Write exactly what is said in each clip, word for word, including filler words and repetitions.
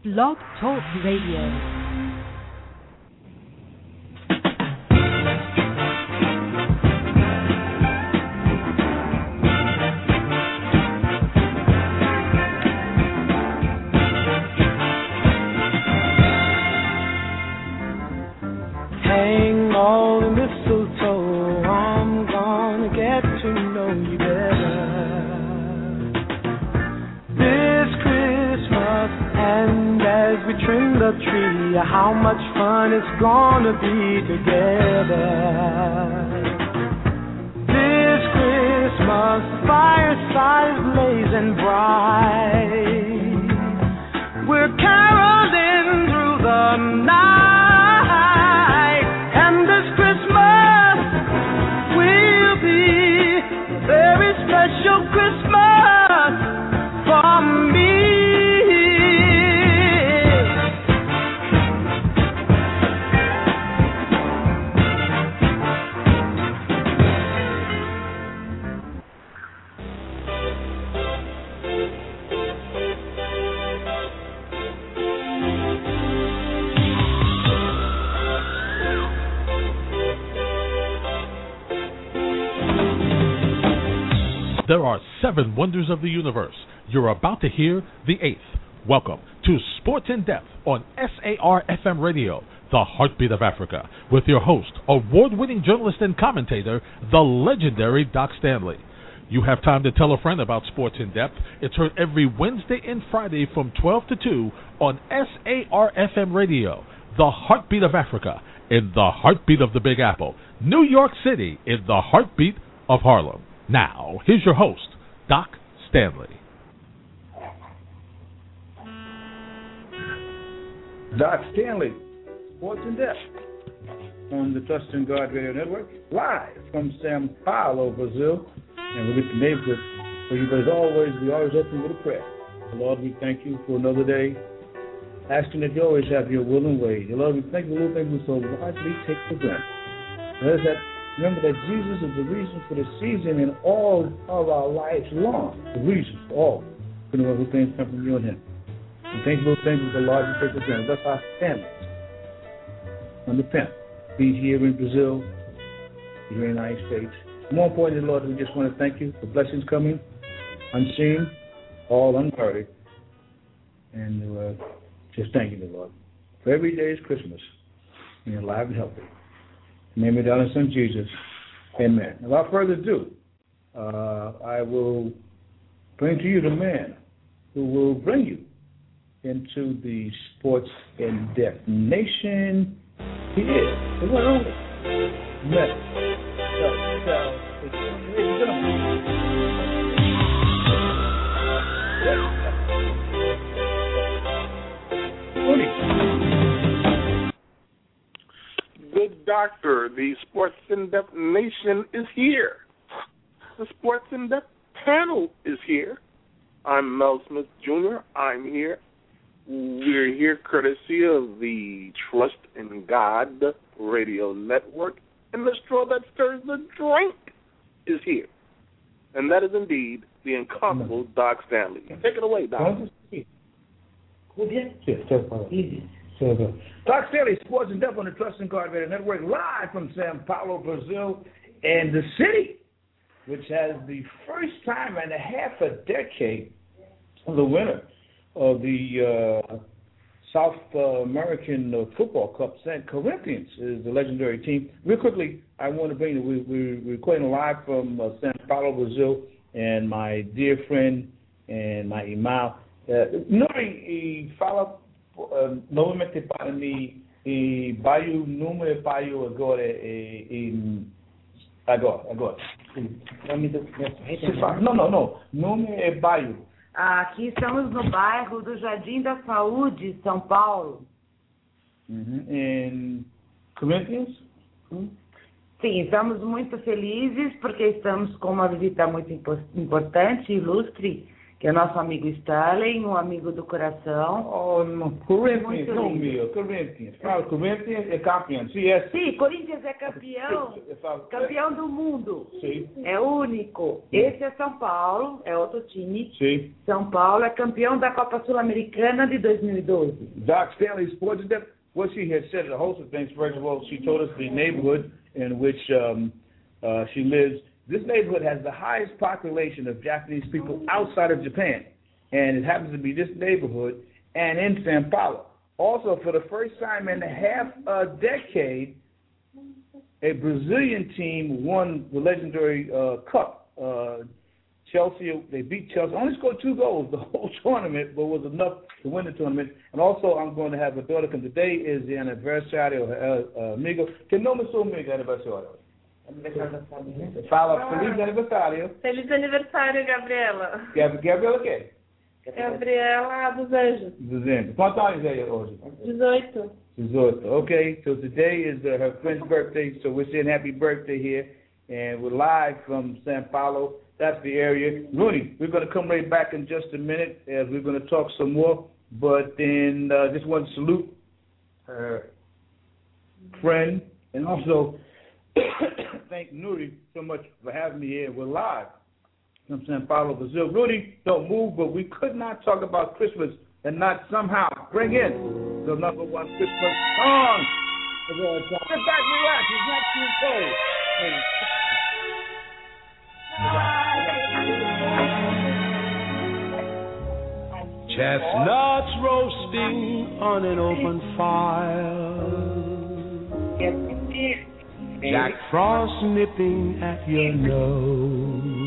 Blog Talk Radio. How much fun it's gonna be together. This Christmas, fireside is blazing bright. We're caroling through the night, and this Christmas will be a very special Christmas for me. There are seven wonders of the universe. You're about to hear the eighth. Welcome to Sports in Depth on S A R F M Radio, the heartbeat of Africa, with your host, award-winning journalist and commentator, the legendary Doc Stanley. You have time to tell a friend about Sports in Depth. It's heard every Wednesday and Friday from twelve to two on S A R F M Radio, the heartbeat of Africa, in the heartbeat of the Big Apple, New York City, in the heartbeat of Harlem. Now, here's your host, Doc Stanley. Doc Stanley, Sports in Depth, on the Trust in God Radio Network, live from Sao Paulo, Brazil. And we'll get the neighborhood for you, but as always, we always open with a prayer. Lord, we thank you for another day, asking that you always have your will and way. Lord, we thank you for little things we so largely take for granted. There's that. Remember that Jesus is the reason for the season and all of our lives long. The reason for all. For the little things come from you and him. And thank you for things with the Lord you take for granted. That's our family. On the pen. Be here in Brazil, here in the United States. More importantly, Lord, we just want to thank you for blessings coming, unseen, all unheard. And uh, just thank you, Lord. For every day is Christmas. And you're alive and healthy. In the name of the darling Son Jesus, amen. Without further ado, uh, I will bring to you the man who will bring you into the Sports in Depth nation. He is the one only. Met. So, so, ladies and gentlemen. Good doctor, the Sports in Depth Nation is here. The Sports in Depth panel is here. I'm Mel Smith Junior I'm here. We're here courtesy of the Trust in God Radio Network, and the straw that stirs the drink is here. And that is indeed the incomparable Doc Stanley. Take it away, Doc. So the Doc Stanley, Sports in Depth on the Trust in God Radio Network, live from Sao Paulo, Brazil, and the city, which has the first time in a half a decade of the winner of the uh, South uh, American uh, Football Cup. Saint Corinthians is the legendary team. Real quickly, I want to bring you, we, we're recording live from uh, Sao Paulo, Brazil, and my dear friend and my imam, uh, Nuri, fala. Uh, novamente para mim e Baio número Baio agora e agora agora não não não nome é Baio. Aqui estamos no bairro do Jardim da Saúde, São Paulo. Mm-hmm. And Corinthians? Sim, estamos muito felizes porque estamos com uma visita muito importante, ilustre, que que é nosso amigo Sterling, um amigo do coração. Oh, no, Corinthians, Muito não lindo. meu, Corinthians. Fala, Corinthians é campeão. Sim, é. Sim, Corinthians é campeão, Eu falo, campeão do mundo. Sim, É único. Esse é São Paulo, é outro time. sim. São Paulo é campeão da Copa Sul-Americana de dois mil e doze. Doc Stanley Sports in Depth, what she had said, a host of things. First of all, she told us the neighborhood in which um, uh, she lives. This neighborhood has the highest population of Japanese people outside of Japan, and it happens to be this neighborhood and in São Paulo. Also, for the first time in half a decade, a Brazilian team won the legendary uh, cup. Uh, Chelsea, they beat Chelsea. Only scored two goals the whole tournament, but was enough to win the tournament. And also, I'm going to have a daughter come. Today is the anniversary of uh, amigo. Que nome é seu amigo aniversário? Fala, feliz aniversário. Feliz aniversário, Gabriela. Gab- Gabriela o quê? Gabriela dos Anjos. Dezembro. Quantos anos é hoje? dezoito. dezoito. Okay, so today is uh, her friend's birthday, so we're saying happy birthday here. And we're live from São Paulo. That's the area. Rooney, we're going to come right back in just a minute as we're going to talk some more. But then uh, just want to salute her friend and also thank Nuri so much for having me here. We're live from São Paulo, Brazil. Rudy, don't move, but we could not talk about Christmas and not somehow bring in the number one Christmas song of all time. Sit back, relax. It's not too cold. Chestnuts roasting on an open fire. Jack Frost nipping at your nose.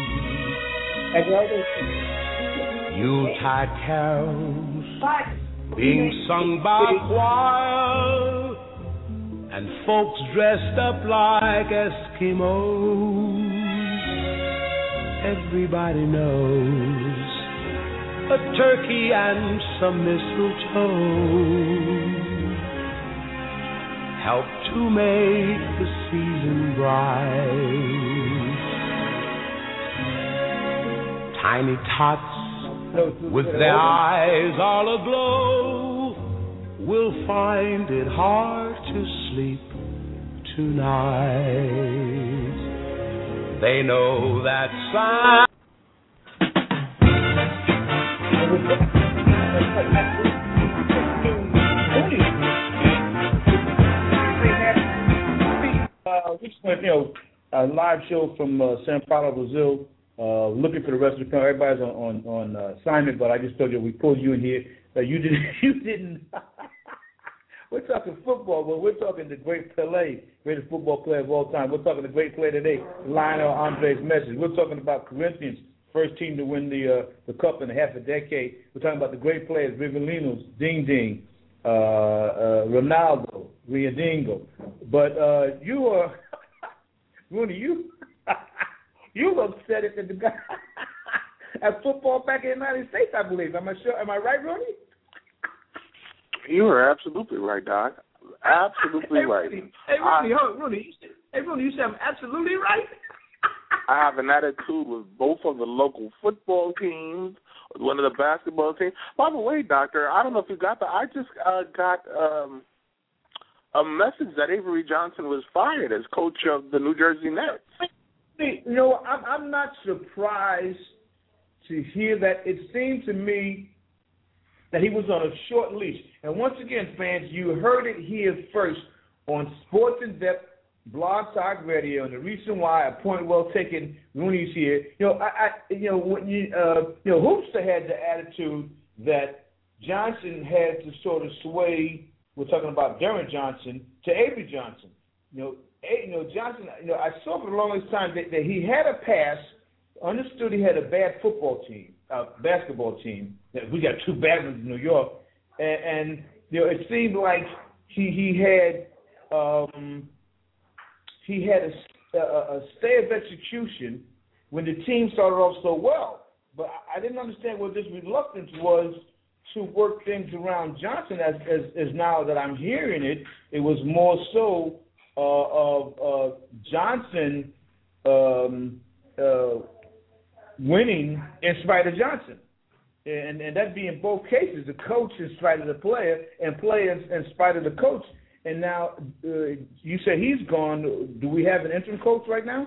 Yuletide carols being sung by choir, and folks dressed up like Eskimos. Everybody knows a turkey and some mistletoe help to make the season bright. Tiny tots with their eyes all aglow will find it hard to sleep tonight. They know that sign. Uh, we just went, you know, a live show from uh, São Paulo, Brazil. Uh, looking for the rest of the country. Everybody's on on, on uh, assignment, but I just told you we pulled you in here. Uh, you didn't. You didn't. We're talking football, but we're talking the great Pelé, greatest football player of all time. We're talking the great player today, Lionel Andres Messi. We're talking about Corinthians, first team to win the uh, the cup in a half a decade. We're talking about the great players, Rivelinos, Ding Ding, uh, uh, Ronaldo, Riadingo. But uh, you are, Rooney, you you upset at the guy at football back in the United States, I believe. Am I sure? Am I right, Rooney? You are absolutely right, Doc. Absolutely hey, right. Rooney, hey, Rooney, hold on, Rooney, you said, hey, Rooney, you said I'm absolutely right? I have an attitude with both of the local football teams, one of the basketball teams. By the way, Doctor, I don't know if you got that. I just uh, got um, a message that Avery Johnson was fired as coach of the New Jersey Nets. You know, I'm, I'm not surprised to hear that. It seemed to me that he was on a short leash. And once again, fans, you heard it here first on Sports in Depth, Blog Talk Radio, and the reason why, a point well taken, Rooney's here. You know, I, I you know, when you, uh, you know, Hoopster had the attitude that Johnson had to sort of sway. We're talking about Darren Johnson to Avery Johnson. You know, a, you know Johnson. You know, I saw for the longest time that, that he had a pass, understood he had a bad football team, uh, basketball team. We got two bad ones in New York, and, and you know, it seemed like he he had. Um, He had a, a, a stay of execution when the team started off so well. But I, I didn't understand what this reluctance was to work things around Johnson. As, as, as now that I'm hearing it, it was more so uh, of uh, Johnson um, uh, winning in spite of Johnson. And and that'd be in both cases, the coach in spite of the player and players in spite of the coach. And now uh, you say he's gone. Do we have an interim coach right now?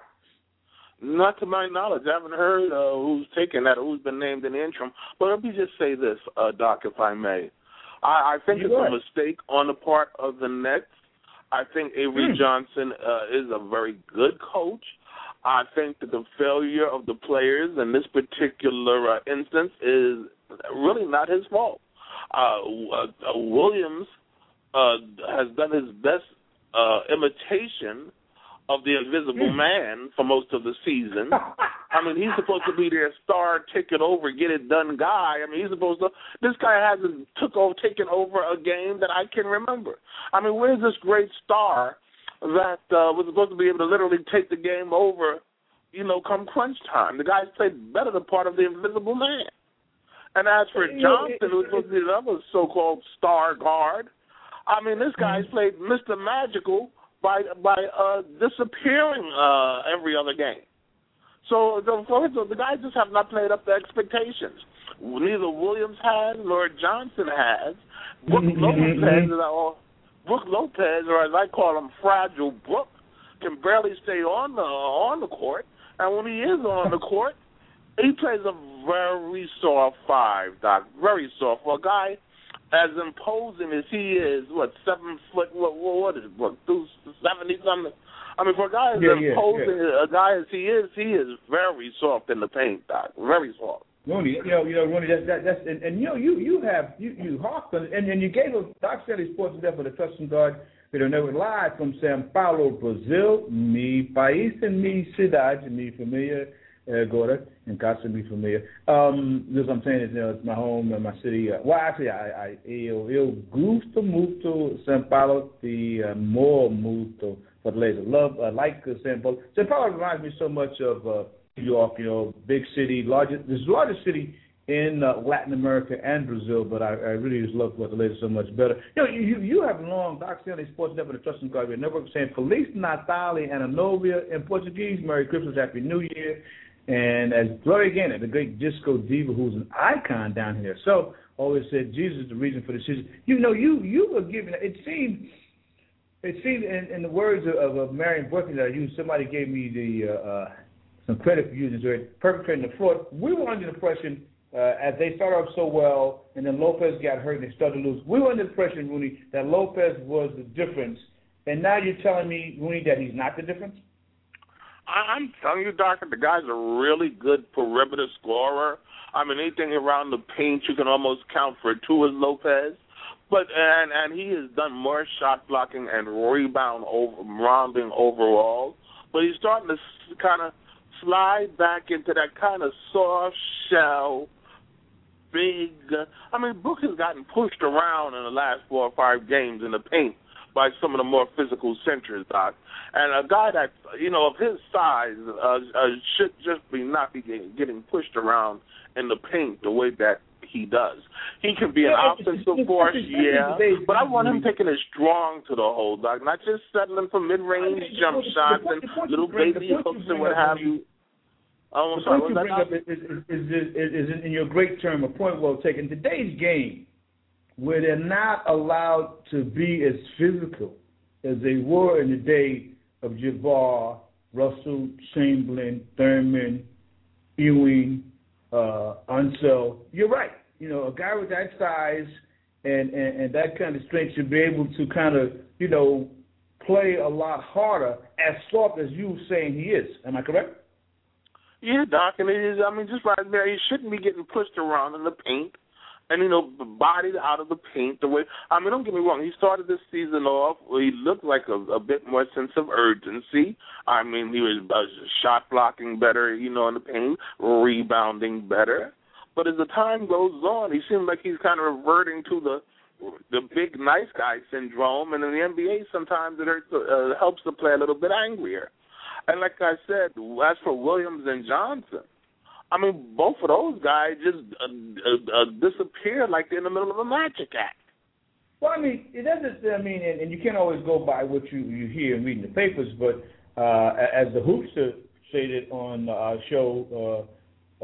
Not to my knowledge. I haven't heard uh, who's taken that or who's been named in the interim. But let me just say this, uh, Doc, if I may. I, I think you it's are. a mistake on the part of the Nets. I think Avery hmm. Johnson uh, is a very good coach. I think that the failure of the players in this particular uh, instance is really not his fault. Uh, uh, Williams uh, has done his best uh, imitation of the Invisible mm. Man for most of the season. I mean, he's supposed to be their star, take it over, get it done guy. I mean, he's supposed to. This guy hasn't took over, taken over a game that I can remember. I mean, where's this great star that uh, was supposed to be able to literally take the game over, you know, come crunch time? The guy's played better the part of the Invisible Man. And as for Johnson, who's supposed to be the other so-called star guard, I mean, this guy's played Mister Magical by by uh, disappearing uh, every other game. So the, the guys just have not played up to expectations. Neither Williams has nor Johnson has. Brook Lopez, or Brook Lopez, or as I call him, Fragile Brook, can barely stay on the on the court. And when he is on the court, he plays a very soft five, Doc. Very soft. For a guy as imposing as he is, what, seven foot, what, what is it, what, seventy something? I mean, for a guy as yeah, imposing, yeah, yeah. a guy as he is, he is very soft in the paint, Doc. Very soft. Rooney, you know, you know, Rooney, that, that, that's, and, and you know, you, you have, you, you harped on it, and, and you gave us Doc Stanley Sports Today for the Trusting God Radio Network live from São Paulo, Brazil. Mi país en mi cidade, mi familia agora, em casa, mi familia. Um, this I'm saying is, you know, it's my home and my city. Uh, well, actually, I, I, eu, eu gosto muito São Paulo, the uh, more muito Fortaleza. Love, I uh, like uh, São Paulo. São Paulo reminds me so much of uh, New York, you know, big city, largest, this is the largest city in uh, Latin America and Brazil, but I, I really just love Fortaleza so much better. You know, you, you have long, Doc Stanley Sports Network, the Trusting God Radio Network, saying Feliz Natal and Ano Novo in Portuguese, Merry Christmas, Happy New Year. And as Gloria Gaynor, the great disco diva who's an icon down here, so always said Jesus is the reason for the season. You know, you you were given, it seemed, it seemed in, in the words of, of Marion Burton that I used, somebody gave me the uh, uh, some credit for using it, perpetrating the fraud. We were under the impression, uh, as they started off so well, and then Lopez got hurt and they started to lose, we were under the impression, Rooney, that Lopez was the difference. And now you're telling me, Rooney, that he's not the difference? I'm telling you, Doctor, the guy's a really good perimeter scorer. I mean, anything around the paint you can almost count for two as Lopez. But and and he has done more shot blocking and rebound over rounding overall. But he's starting to kind of slide back into that kind of soft shell, big. I mean, Brook has gotten pushed around in the last four or five games in the paint by some of the more physical centers, Doc. And a guy that, you know, of his size uh, uh, should just be not be getting, getting pushed around in the paint the way that he does. He can be an yeah, offensive it's, it's, force, it's, it's, yeah, but I want him taking it strong to the hole, Doc, not just settling for mid-range I mean, jump the, shots the, the, the, and little bring, baby hooks and what have you. Oh, I'm sorry, what was that? Is, is, is, is in your great term, a point well taken. Today's game, where they're not allowed to be as physical as they were in the day of Jabbar, Russell, Chamberlain, Thurman, Ewing, uh, Unseld. You're right. You know, a guy with that size and, and, and that kind of strength should be able to kind of, you know, play a lot harder, as soft as you were saying he is. Am I correct? Yeah, Doc, and it is, I mean, just right there, he shouldn't be getting pushed around in the paint. And, you know, bodied out of the paint the way, I mean, don't get me wrong, he started this season off, he looked like a, a bit more sense of urgency. I mean, he was uh, shot blocking better, you know, in the paint, rebounding better. But as the time goes on, he seems like he's kind of reverting to the the big nice guy syndrome. And in the N B A, sometimes it hurts, uh, helps to play a little bit angrier. And like I said, as for Williams and Johnson, I mean, both of those guys just uh, uh, uh, disappear like they're in the middle of a magic act. Well, I mean, it doesn't. I mean, and, and you can't always go by what you, you hear and read in the papers. But uh, as the Hoopster stated on our show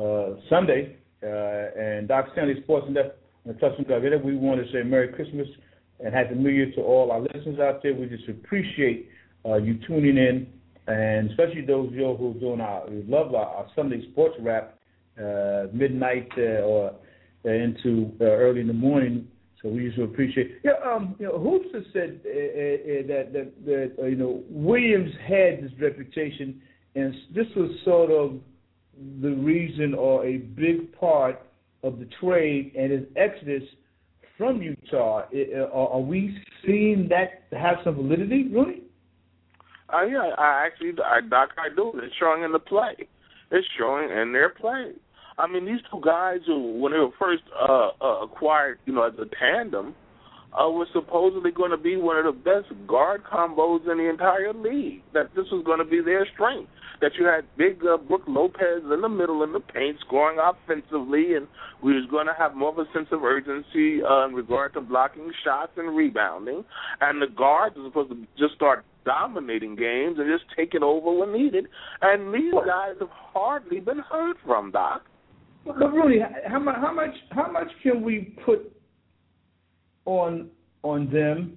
uh, Sunday. Uh, and Doc Stanley Sports and Depth and Touchdown God Radio, we want to say Merry Christmas and Happy New Year to all our listeners out there. We just appreciate uh, you tuning in, and especially those of you who are doing our, we love our, our Sunday sports wrap, uh, midnight uh, or uh, into uh, early in the morning. So we just appreciate. Yeah, um, you know, Hoops has said uh, uh, that that, that uh, you know, Williams had this reputation, and this was sort of the reason or a big part of the trade and his exodus from Utah. Are we seeing that have some validity, Rooney? Uh, yeah, I actually, I, Doc, I do. It's showing in the play. It's showing in their play. I mean, these two guys who, when they were first uh, uh, acquired, you know, as a tandem, uh, were supposedly going to be one of the best guard combos in the entire league. That this was going to be their strength. That you had big uh, Brook Lopez in the middle in the paint scoring offensively, and we was going to have more of a sense of urgency uh, in regard to blocking shots and rebounding. And the guards are supposed to just start dominating games and just take it over when needed. And these guys have hardly been heard from, Doc. But Rooney, how much, how much, how much can we put on on them,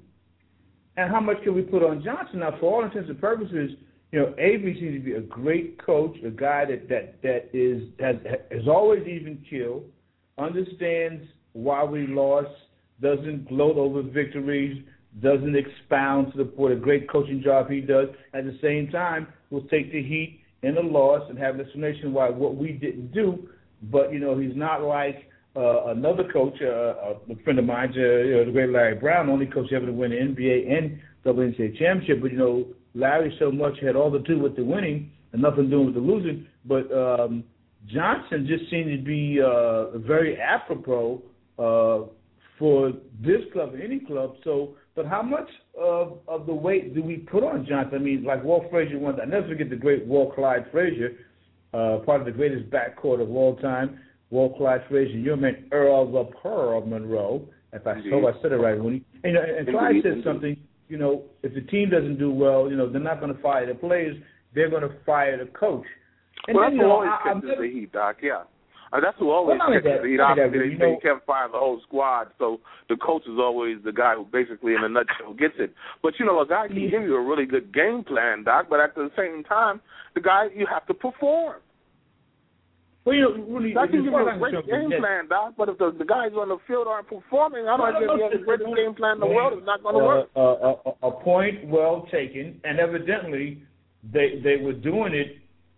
and how much can we put on Johnson? Now, for all intents and purposes, you know, Avery seems to be a great coach, a guy that that that is has has always even killed, understands why we lost, doesn't gloat over victories, doesn't expound to the point a great coaching job he does. At the same time, will take the heat in the loss and have an explanation why what we didn't do. But you know, he's not like uh, another coach, uh, a friend of mine, uh, you know, the great Larry Brown, only coach ever to win the N B A and W N C A championship. But you know, Larry so much had all to do with the winning and nothing to do with the losing. But um, Johnson just seemed to be uh, very apropos uh, for this club, any club. So, but how much of, of the weight do we put on Johnson? I mean, like Walt Frazier once. I never forget the great Walt Clyde Frazier, uh, part of the greatest backcourt of all time. Walt Clyde Frazier, your man Earl the Pearl Monroe. If I hope I said it right, Winnie. And, you know, and Clyde said something. You know, if the team doesn't do well, you know, they're not going to fire the players. They're going to fire the coach. And well, then, that's you who know, always I, catches the heat, Doc, yeah. Uh, that's who always well, catches that, the heat. Obviously, Obviously, you they, know, they can't fire the whole squad, so the coach is always the guy who basically, in a nutshell, gets it. But, you know, a guy can give you a really good game plan, Doc, but at the same time, the guy, you have to perform. Well, you know, really, I can give you a great game that, plan, Doc, but if the, the guys on the field aren't performing, I don't know if you have the greatest game plan in the world. It's not going to uh, work. Uh, a, a point well taken, and evidently they they were doing it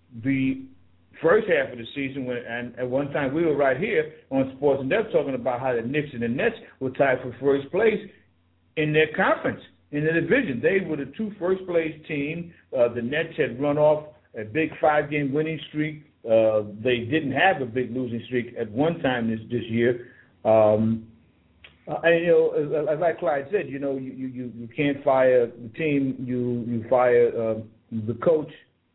the first half of the season, when, and at one time we were right here on Sports and Depth talking about how the Knicks and the Nets were tied for first place in their conference, in the division. They were the two first-place teams. Uh, the Nets had run off a big five-game winning streak. Uh, they didn't have a big losing streak at one time this this year. Um, uh, and, you know, as, as like Clyde said, you know, you, you, you can't fire the team. You you fire uh, the coach.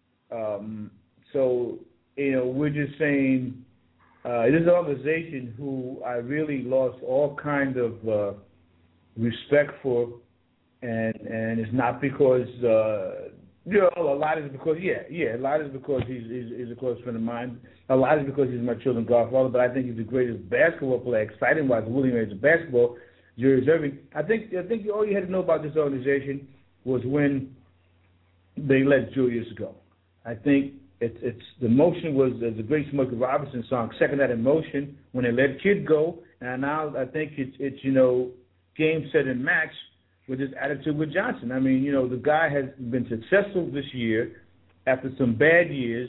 Um, so, you know, we're just saying uh, this is an organization who I really lost all kind of uh, respect for, and and it's not because. Uh, You know, a lot is because, yeah, yeah, a lot is because he's, he's, he's a close friend of mine. A lot is because he's my children's godfather, but I think he's the greatest basketball player, exciting-wise, William Hayes of basketball, Julius Erving. I think I think all you had to know about this organization was when they let Julius go. I think it's, it's the motion was, as the great Smokey Robinson song, second that emotion, when they let Kid go, and now I think it's, it's you know, game, set, and match with his attitude with Johnson. I mean, you know, the guy has been successful this year after some bad years,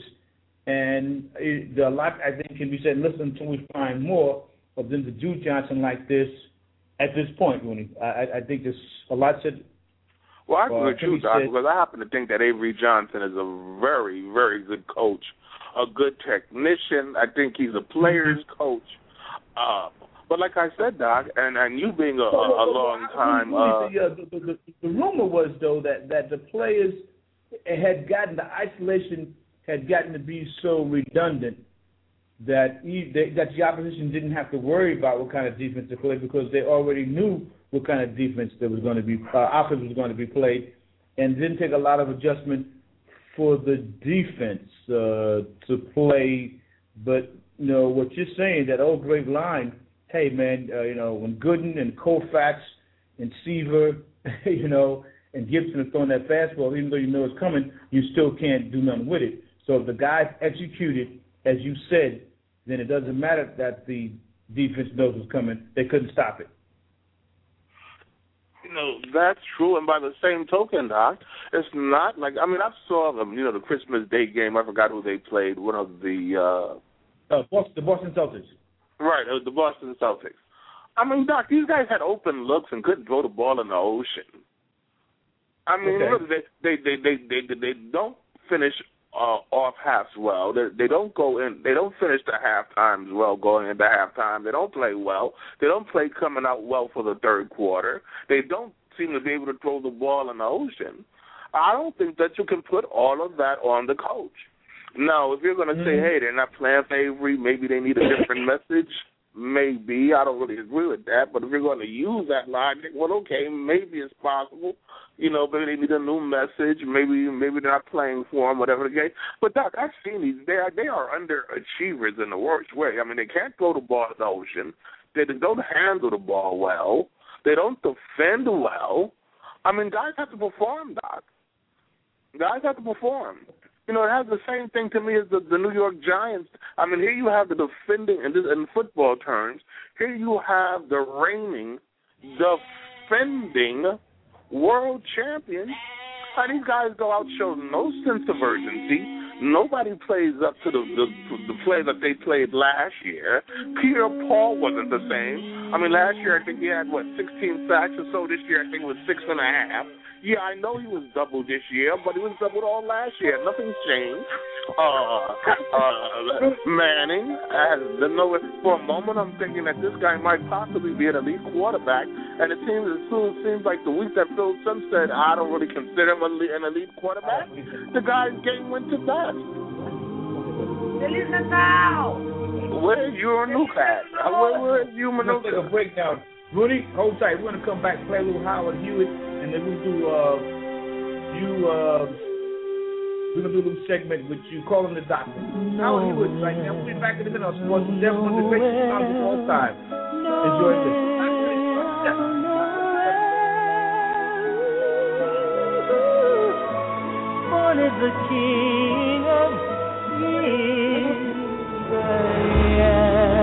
and it, a lot, I think, can be said, listen, until we find more of them to do Johnson like this at this point, Rooney. I, I think there's a lot said. Well, I agree uh, with you, Doc, said, because I happen to think that Avery Johnson is a very, very good coach, a good technician. I think he's a player's mm-hmm. coach. Uh, But like I said, Doc, and, and you being a, a, a long time, uh, the, uh, the, the, the rumor was though that, that the players had gotten the isolation had gotten to be so redundant that he, they, that the opposition didn't have to worry about what kind of defense to play because they already knew what kind of defense that was going to be uh, offense was going to be played, and didn't take a lot of adjustment for the defense uh, to play, but. you know, what you're saying, that old great line, hey, man, uh, you know, when Gooden and Koufax and Seaver, you know, and Gibson are throwing that fastball, even though you know it's coming, you still can't do nothing with it. So if the guys execute it, as you said, then it doesn't matter that the defense knows it's coming. They couldn't stop it. You know, that's true. And by the same token, Doc, it's not like, I mean, I saw them, you know, the Christmas Day game. I forgot who they played, one of the... Uh, uh, Boston, the Boston Celtics. Right, the Boston Celtics. I mean, Doc, these guys had open looks and couldn't throw the ball in the ocean. I mean, okay. look, they, they, they, they, they, they don't finish uh, off halves well. They, they don't go in. They don't finish the half times well going into halftime. They don't play well. They don't play coming out well for the third quarter. They don't seem to be able to throw the ball in the ocean. I don't think that you can put all of that on the coach. Now, if you're going to mm-hmm. say, hey, they're not playing for Avery, maybe they need a different message, maybe. I don't really agree with that. But if you're going to use that logic, well, okay, maybe it's possible. You know, maybe they need a new message. Maybe maybe they're not playing for them, whatever the case. But, Doc, I've seen these. They are, they are underachievers in the worst way. I mean, they can't throw the ball in the ocean. They don't handle the ball well. They don't defend well. I mean, guys have to perform, Doc. Guys have to perform. You know, it has the same thing to me as the, the New York Giants. I mean, here you have the defending, in, this, in football terms, here you have the reigning, defending world champion. And these guys go out show no sense of urgency. Nobody plays up to the, the the play that they played last year. Peter Paul wasn't the same. I mean, last year I think he had, what, sixteen sacks or so. This year I think it was six and a half. Yeah, I know he was doubled this year, but he was doubled all last year. Nothing's changed. Uh, uh, Manning, I don't know, for a moment I'm thinking that this guy might possibly be an elite quarterback, and it seems as soon it seems like the week that Phil Simms said, I don't really consider him an elite quarterback, the guy's game went to dust. Feliz Natal! Where's your new cat? Where, where's you, Manuka? Let's take a breakdown. Rudy, hold tight. We're going to come back, play a little Howard Hewitt, and then we'll do, uh, you, uh, we're going to do a little segment with you calling the doctor. No, Howard Hewitt right now. We'll be back in a minute on Sports and Death, one of the greatest songs of all time. No, enjoy this. Born is the King of Israel.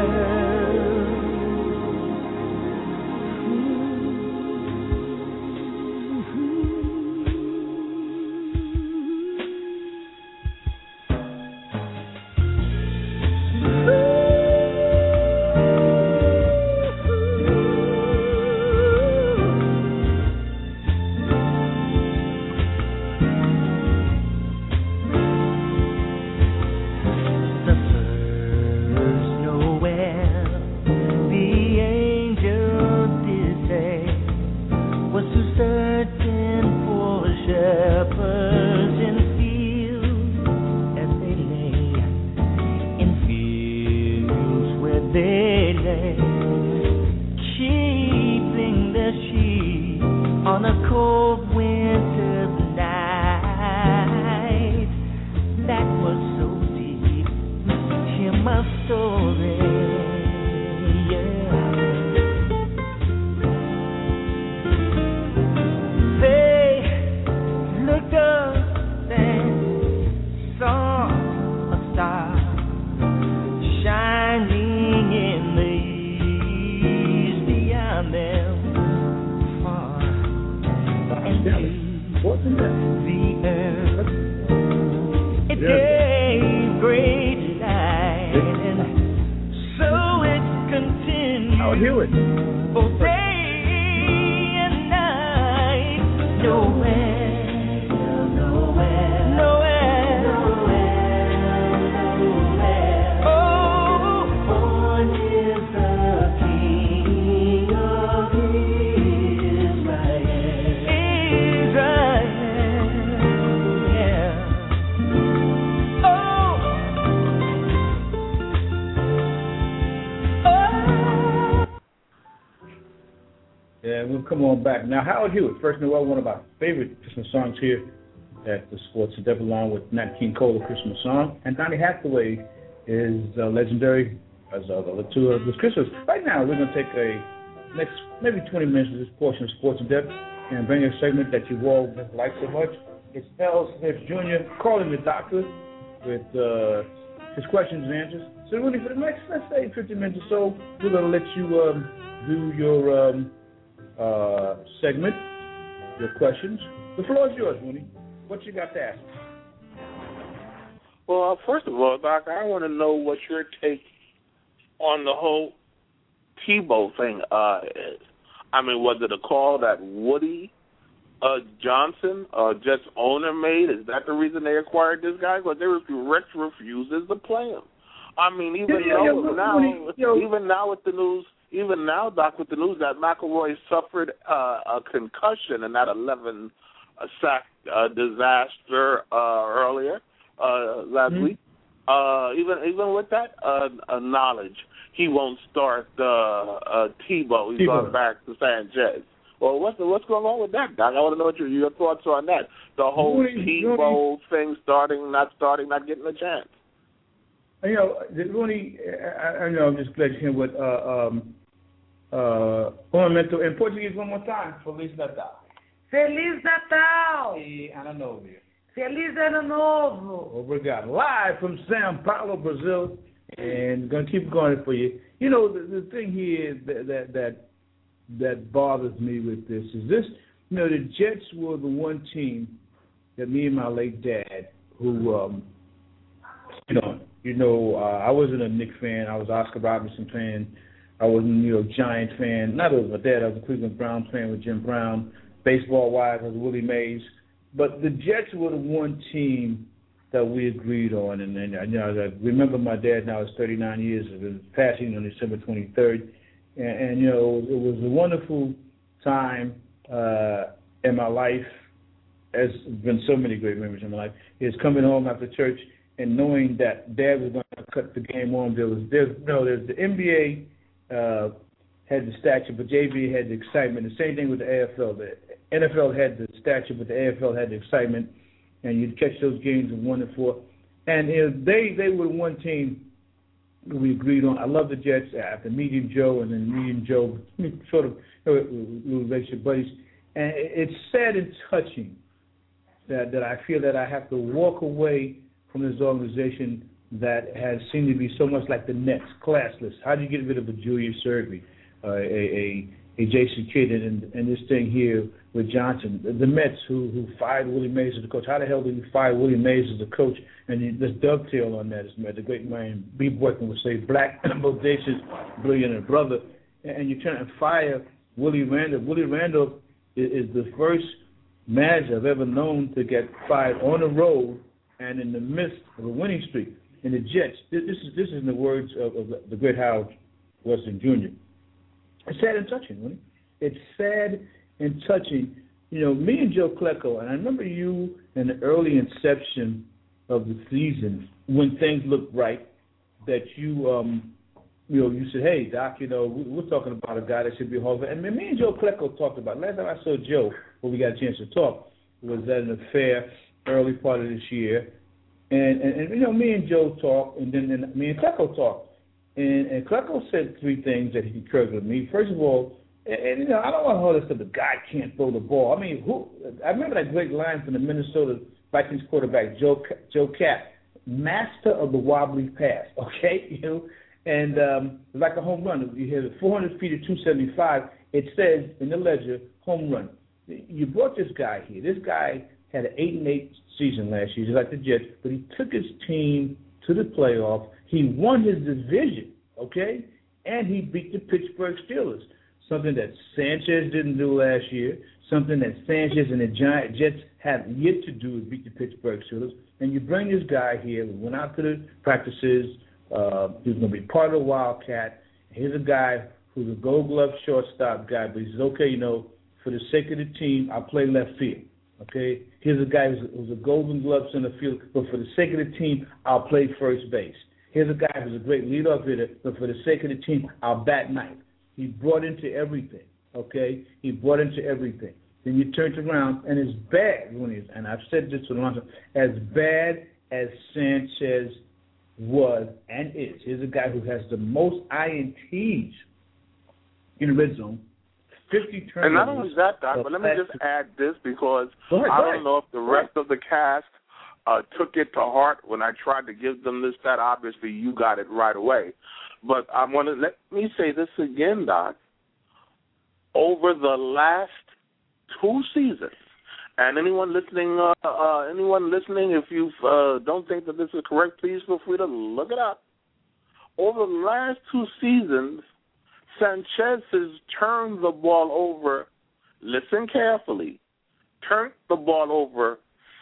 Come on back. Now, Howard Hewitt, first of all, one of our favorite Christmas songs here at the Sports and Devil Line with Nat King Cole, Christmas song. And Donny Hathaway is uh, legendary as uh, the two of the Christmas. Right now, we're going to take a next maybe twenty minutes of this portion of Sports in Depth and bring a segment that you've all liked so much. It's L. Smith Junior calling the doctor with uh, his questions and answers. So, Rooney, for the next, let's say, fifty minutes or so, we're going to let you um, do your um, uh, segment, your questions. The floor is yours, Rooney. What you got to ask? Well, uh, first of all, Doc, I want to know what your take on the whole Tebow thing uh, is. I mean, was it a call that Woody uh, Johnson, uh, Jets owner, made? Is that the reason they acquired this guy? Because they refuse, Rex refuses to play him. I mean, even yeah, yeah, though yeah, now, Woody, yo. even now with the news, even now, Doc, with the news that McElroy suffered uh, a concussion in that eleven sack uh, disaster uh, earlier uh, last mm-hmm. week. Uh, even even with that uh, uh, knowledge, he won't start uh, uh, Tebow. He's Tebow. going back to Sanchez. Well, what's what's going on with that, Doc? I want to know what your, your thoughts are on that. The whole Rooney, Tebow thing, starting, not starting, not getting a chance. You know, Rooney, I, I know I'm just glad to hear what uh, um, uh, Ornamento in Portuguese one more time. Feliz Natal. Feliz Natal! E Ano Novo. Feliz Ano Novo! Obrigado. Live from Sao Paulo, Brazil, and going to keep going for you. You know, the, the thing here that, that that that bothers me with this is this. You know, the Jets were the one team that me and my late dad, who, um, you know, you know, uh, I wasn't a Knicks fan. I was an Oscar Robertson fan. I was a New York Giants fan. Not as my dad. I was a Cleveland Browns fan with Jim Brown. Baseball-wise, I was Willie Mays. But the Jets were the one team that we agreed on. And, and you know, I remember my dad now is thirty-nine years of his passing on December twenty-third. And, and, you know, it was a wonderful time uh, in my life. There's been so many great memories in my life. Is coming home after church and knowing that Dad was going to cut the game on. There was, there's, no, there's the N B A uh, had the stature, but J V had the excitement. The same thing with the A F L. The N F L had the stature, but the A F L had the excitement. And you'd catch those games of one and four. And you know, they they were one team we agreed on. I love the Jets after meeting Joe and then meeting Joe, sort of you know, relationship buddies. And it's sad and touching that, that I feel that I have to walk away from this organization that has seemed to be so much like the Nets, classless. How do you get rid of a Julius Erving, uh, a, a a Jason Kidd, and, and this thing here with Johnson? The, the Mets who, who fired Willie Mays as the coach. How the hell did you fire Willie Mays as the coach? And you, this dovetail on that is the great man B. Boykin would say, black, bodacious, brilliant brother. And, and you try and fire Willie Randolph. Willie Randolph is, is the first manager I've ever known to get fired on the road and in the midst of a winning streak. And the Jets, this is this is in the words of, of the great Howard Weston Junior It's sad and touching, really. It's sad and touching. You know, me and Joe Klecko, and I remember you in the early inception of the season when things looked right, that you, um, you know, you said, hey, Doc, you know, we're talking about a guy that should be a Hall of Fame. And me and Joe Klecko talked about, last time I saw Joe, when we got a chance to talk, was at an affair early part of this year. And, and, and you know, me and Joe talked, and then and me and Klecko talked. And, and Klecko said three things that he concurred with me. First of all, and, and you know, I don't want to hold this to the guy can't throw the ball. I mean, who? I remember that great line from the Minnesota Vikings quarterback, Joe Joe Cap, master of the wobbly pass, okay? You know, and um, like a home run. You hit it four hundred feet at two seventy-five. It says in the ledger, home run. You brought this guy here. This guy had an eight and eight season last year, just like the Jets, but he took his team to the playoff. He won his division, okay, and he beat the Pittsburgh Steelers, something that Sanchez didn't do last year, something that Sanchez and the Giant Jets have yet to do is beat the Pittsburgh Steelers. And you bring this guy here, we went out to the practices, uh, he was going to be part of the Wildcat. Here's a guy who's a gold glove shortstop guy, but he says, okay, you know, for the sake of the team, I'll play left field. Okay, here's a guy who's, who's a Golden Glove center field, but for the sake of the team, I'll play first base. Here's a guy who's a great leadoff hitter, but for the sake of the team, I'll bat ninth. He brought into everything. Okay, he brought into everything. Then you turned around, and it's bad when he's, and I've said this for a long time, as bad as Sanchez was and is. Here's a guy who has the most I N Ts in the red zone, fifty turnovers. And not only that, Doc, but let me just add this because ahead, I don't know if the rest of the cast uh, took it to heart when I tried to give them this stat. Obviously, you got it right away. But I want to let me say this again, Doc. Over the last two seasons, and anyone listening, uh, uh, anyone listening, if you uh, don't think that this is correct, please feel free to look it up. Over the last two seasons, Sanchez has turned the ball over, listen carefully, turned the ball over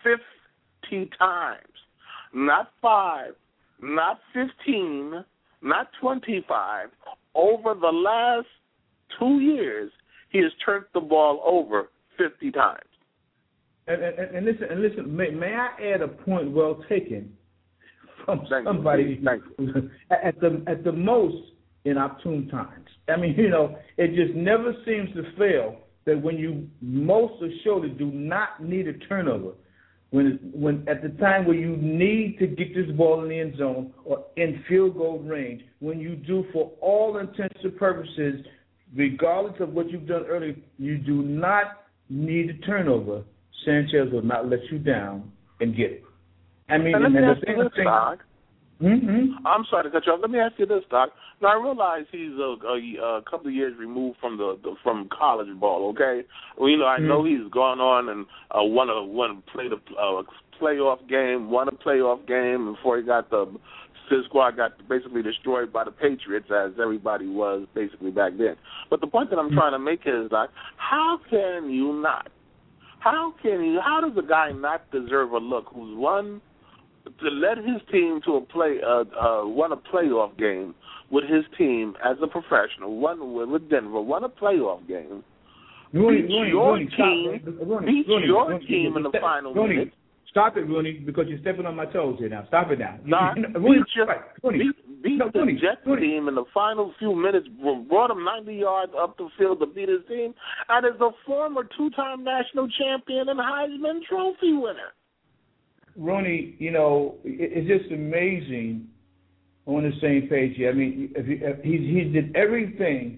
fifty times. Not five, not fifteen, not twenty-five. Over the last two years, he has turned the ball over fifty times. And, and, and listen, and listen. May, may I add a point well taken from Thank somebody you. Thank you. at the at the most inopportune times. I mean, you know, it just never seems to fail that when you most assuredly do not need a turnover, when when at the time where you need to get this ball in the end zone or in field goal range, when you do for all intents and purposes, regardless of what you've done earlier, you do not need a turnover. Sanchez will not let you down and get it. I mean, and let and me the ask thing, you this, thing, Doc. Mm-hmm. I'm sorry to cut you off. Let me ask you this, Doc. Now I realize he's a, a, a couple of years removed from the, the from college ball. Okay, well, you know I mm-hmm. know he's gone on and uh, won a won played a uh, playoff game, won a playoff game before he got the his squad got basically destroyed by the Patriots, as everybody was basically back then. But the point that I'm mm-hmm. trying to make is, Doc, how can you not? How can you? How does a guy not deserve a look who's won? To let his team to a play, uh, uh, won a playoff game with his team as a professional, won with Denver, won a playoff game, Rooney, beat Rooney, your Rooney, team, stop, Rooney, beat Rooney, your Rooney, team Rooney, in the step, final Rooney, minute. Stop it, Rooney, because you're stepping on my toes here now. Stop it now. Nah, you, Rooney, beat your, right, Rooney, beat, beat no, the Rooney, Jets Rooney. team in the final few minutes, brought him ninety yards up the field to beat his team, and is a former two-time national champion and Heisman Trophy winner. Ronnie, you know, it's just amazing on the same page here. I mean, if he, if he, he did everything,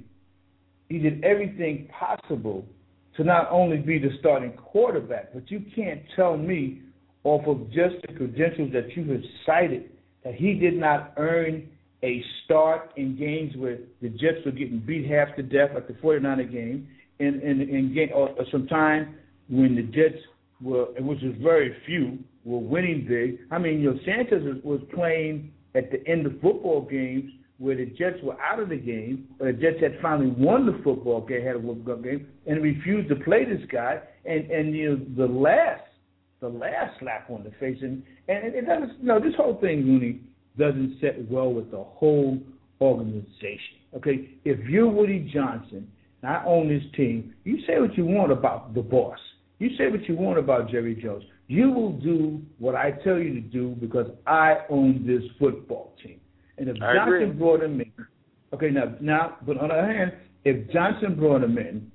he did everything possible to not only be the starting quarterback, but you can't tell me off of just the credentials that you have cited that he did not earn a start in games where the Jets were getting beat half to death, like the forty-niner game, in in, in game, or, or some time when the Jets were, which was very few, were winning big. I mean, you know, Sanchez was, was playing at the end of football games where the Jets were out of the game, or the Jets had finally won the football game, had a football game, and refused to play this guy. And, and you know, the last, the last slap on the face, and, and it doesn't, you know, this whole thing, Rooney, doesn't set well with the whole organization. Okay, if you're Woody Johnson, and I own this team, you say what you want about the boss. You say what you want about Jerry Jones. You will do what I tell you to do because I own this football team. And if I Johnson agree. brought him in, okay, now, now, but on the other hand, if Johnson brought him in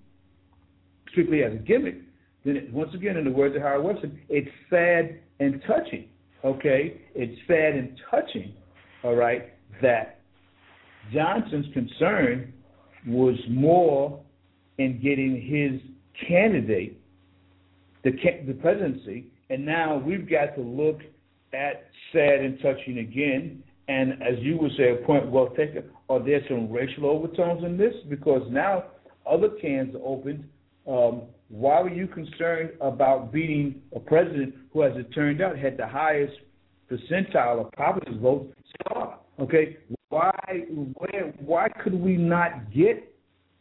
strictly as a gimmick, then it, once again, in the words of Howard Weston, it's sad and touching, okay? It's sad and touching, all right, that Johnson's concern was more in getting his candidate the the presidency, and now we've got to look at sad and touching again. And as you would say, a point well taken, are there some racial overtones in this? Because now other cans are opened. Um, why were you concerned about beating a president who, as it turned out, had the highest percentile of populist votes? Okay, why where, why could we not get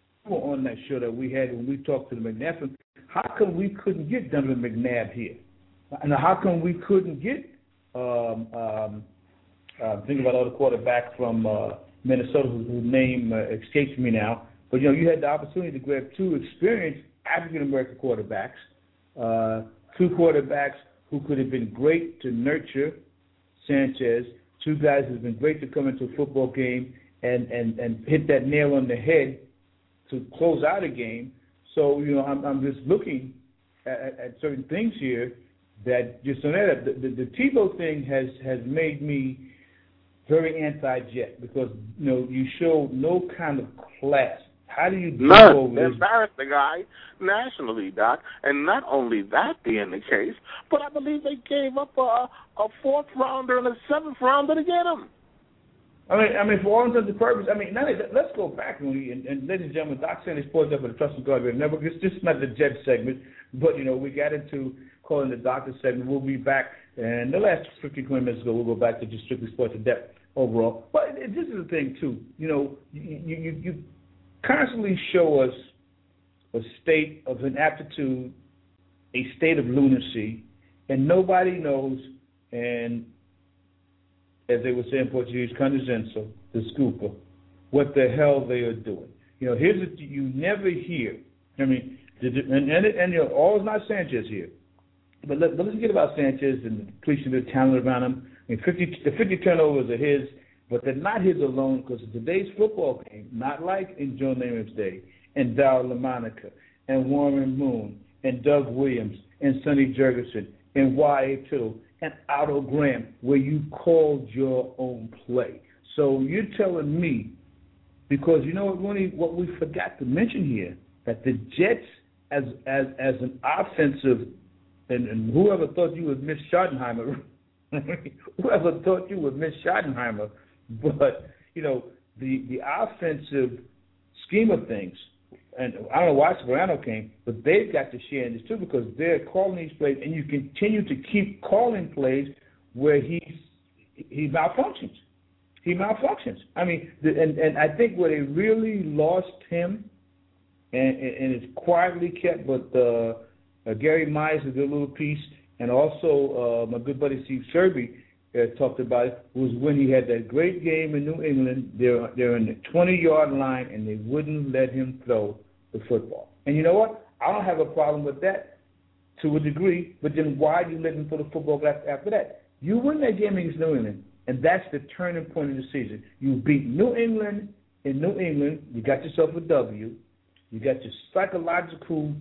on that show that we had when we talked to the McNabb? How come we couldn't get Donovan McNabb here? And how come we couldn't get, um, um, uh, think about other quarterback from uh, Minnesota whose, whose name uh, escapes me now. But, you know, you had the opportunity to grab two experienced African-American quarterbacks, uh, two quarterbacks who could have been great to nurture Sanchez, two guys who have been great to come into a football game and, and, and hit that nail on the head to close out a game. So, you know, I'm, I'm just looking at, at certain things here that just on that, the, the, the Tebow thing has, has made me very anti-Jet because, you know, you show no kind of class. How do you do None. over They this? embarrassed the guy nationally, Doc. And not only that being the case, but I believe they gave up a, a fourth rounder and a seventh rounder to get him. I mean, I mean, for all intents and purposes, I mean, now let's go back, and, we, and, and ladies and gentlemen, Doc Sandy Sports Up for the Trust and God Radio Network. It's just not the Jet segment, but, you know, we got into calling the Doctor segment. We'll be back, and the last fifteen, twenty minutes ago, we'll go back to just strictly sports in depth overall. But it, this is the thing, too. You know, you, you, you constantly show us a state of inaptitude, a state of lunacy, and nobody knows, and as they would say in Portuguese, condescenso, the scooper, what the hell they are doing. You know, here's what you never hear. I mean, and, and, and you know, all is not Sanchez here. But, let, but let's forget about Sanchez and the depletion of the talent around him. I mean, fifty, the fifty turnovers are his, but they're not his alone because in today's football game, not like in Joe Namath's day, and Darryl LaMonica, and Warren Moon, and Doug Williams, and Sonny Jurgensen, and Y A Tittle, and Otto Graham, where you called your own play. So you're telling me, because you know what, Rooney, what we forgot to mention here, that the Jets, as as as an offensive, and, and whoever thought you would miss Schottenheimer, whoever thought you would miss Schottenheimer, but, you know, the, the offensive scheme of things, and I don't know why Sperano came, but they've got to share in this too because they're calling these plays, and you continue to keep calling plays where he's, he malfunctions. He malfunctions. I mean, the, and, and I think where they really lost him, and, and it's quietly kept, but uh, uh, Gary Myers did a little piece, and also uh, my good buddy Steve Serby uh, talked about it, was when he had that great game in New England. They're, they're in the twenty-yard line, and they wouldn't let him throw the football. And you know what? I don't have a problem with that to a degree, but then why do you let him throw the football after that? You win that game against New England, and that's the turning point of the season. You beat New England in New England. You got yourself a W. You got your psychological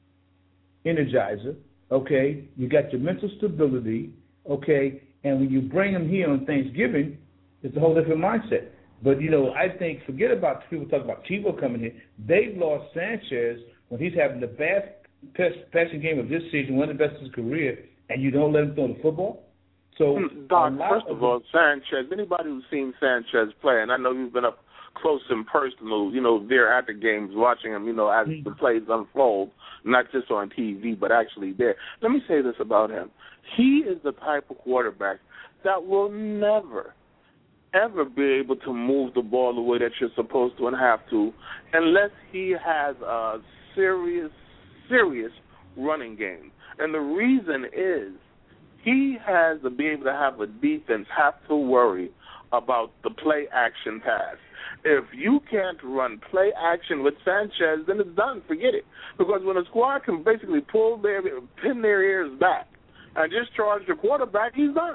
energizer, okay? You got your mental stability, okay? And when you bring them here on Thanksgiving, it's a whole different mindset. But, you know, I think, forget about people talking about Tebow coming here. They've lost Sanchez when he's having the best passing game of this season, one of the best of his career, and you don't let him throw the football? So, Doc, first of all, Sanchez, anybody who's seen Sanchez play, and I know you've been up close and personal, you know, there at the games, watching him, you know, as the plays unfold, not just on T V, but actually there. Let me say this about him. He is the type of quarterback that will never, ever be able to move the ball the way that you're supposed to and have to unless he has a serious, serious running game. And the reason is he has to be able to have a defense have to worry about the play-action pass. If you can't run play action with Sanchez, then it's done. Forget it. Because when a squad can basically pull their, pin their ears back and just charge the quarterback, he's done.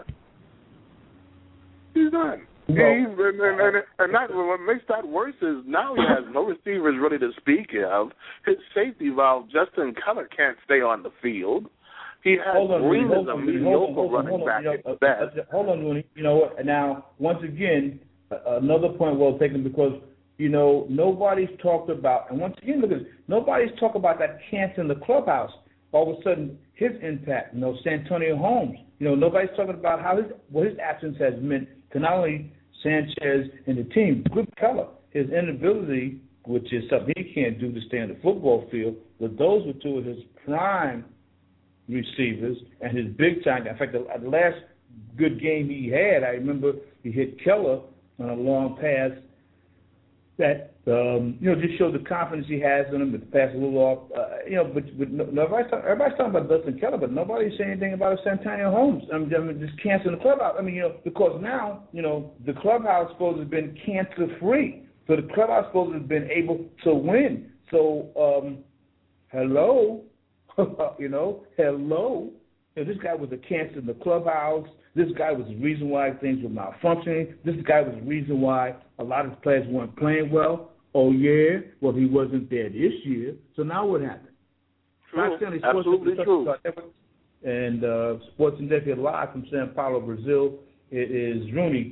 He's done. Well, he's, and, and, and, and that, what makes that worse is now he has no receivers really to speak of. His safety valve, Justin Keller, can't stay on the field. He has Green as a mediocre running back at best. Hold on, Rooney. You know what? Now, once again, another point well taken because, you know, nobody's talked about, and once again, look at this, nobody's talked about that cancer in the clubhouse. All of a sudden, his impact, you know, Santonio Holmes, you know, nobody's talking about how his, what his absence has meant to not only Sanchez and the team, Good Keller, his inability, which is something he can't do to stay on the football field, but those were two of his prime receivers and his big time. In fact, the, the last good game he had, I remember he hit Keller on a long pass that, um, you know, just showed the confidence he has in him to pass a little off. Uh, you know, but, but no, everybody's, talking, everybody's talking about Dustin Keller, but nobody's saying anything about Santonio Holmes. I mean, I mean, just cancer in the clubhouse. I mean, you know, because now, you know, the clubhouse supposed to have been cancer-free. So the clubhouse supposed to have been able to win. So, um, hello, you know, hello. You know, this guy was a cancer in the clubhouse. This guy was the reason why things were malfunctioning. This guy was the reason why a lot of the players weren't playing well. Oh, yeah? Well, he wasn't there this year. So now what happened? True. Absolutely true. And uh, Sports in Depth Live from Sao Paulo, Brazil. It is Rooney.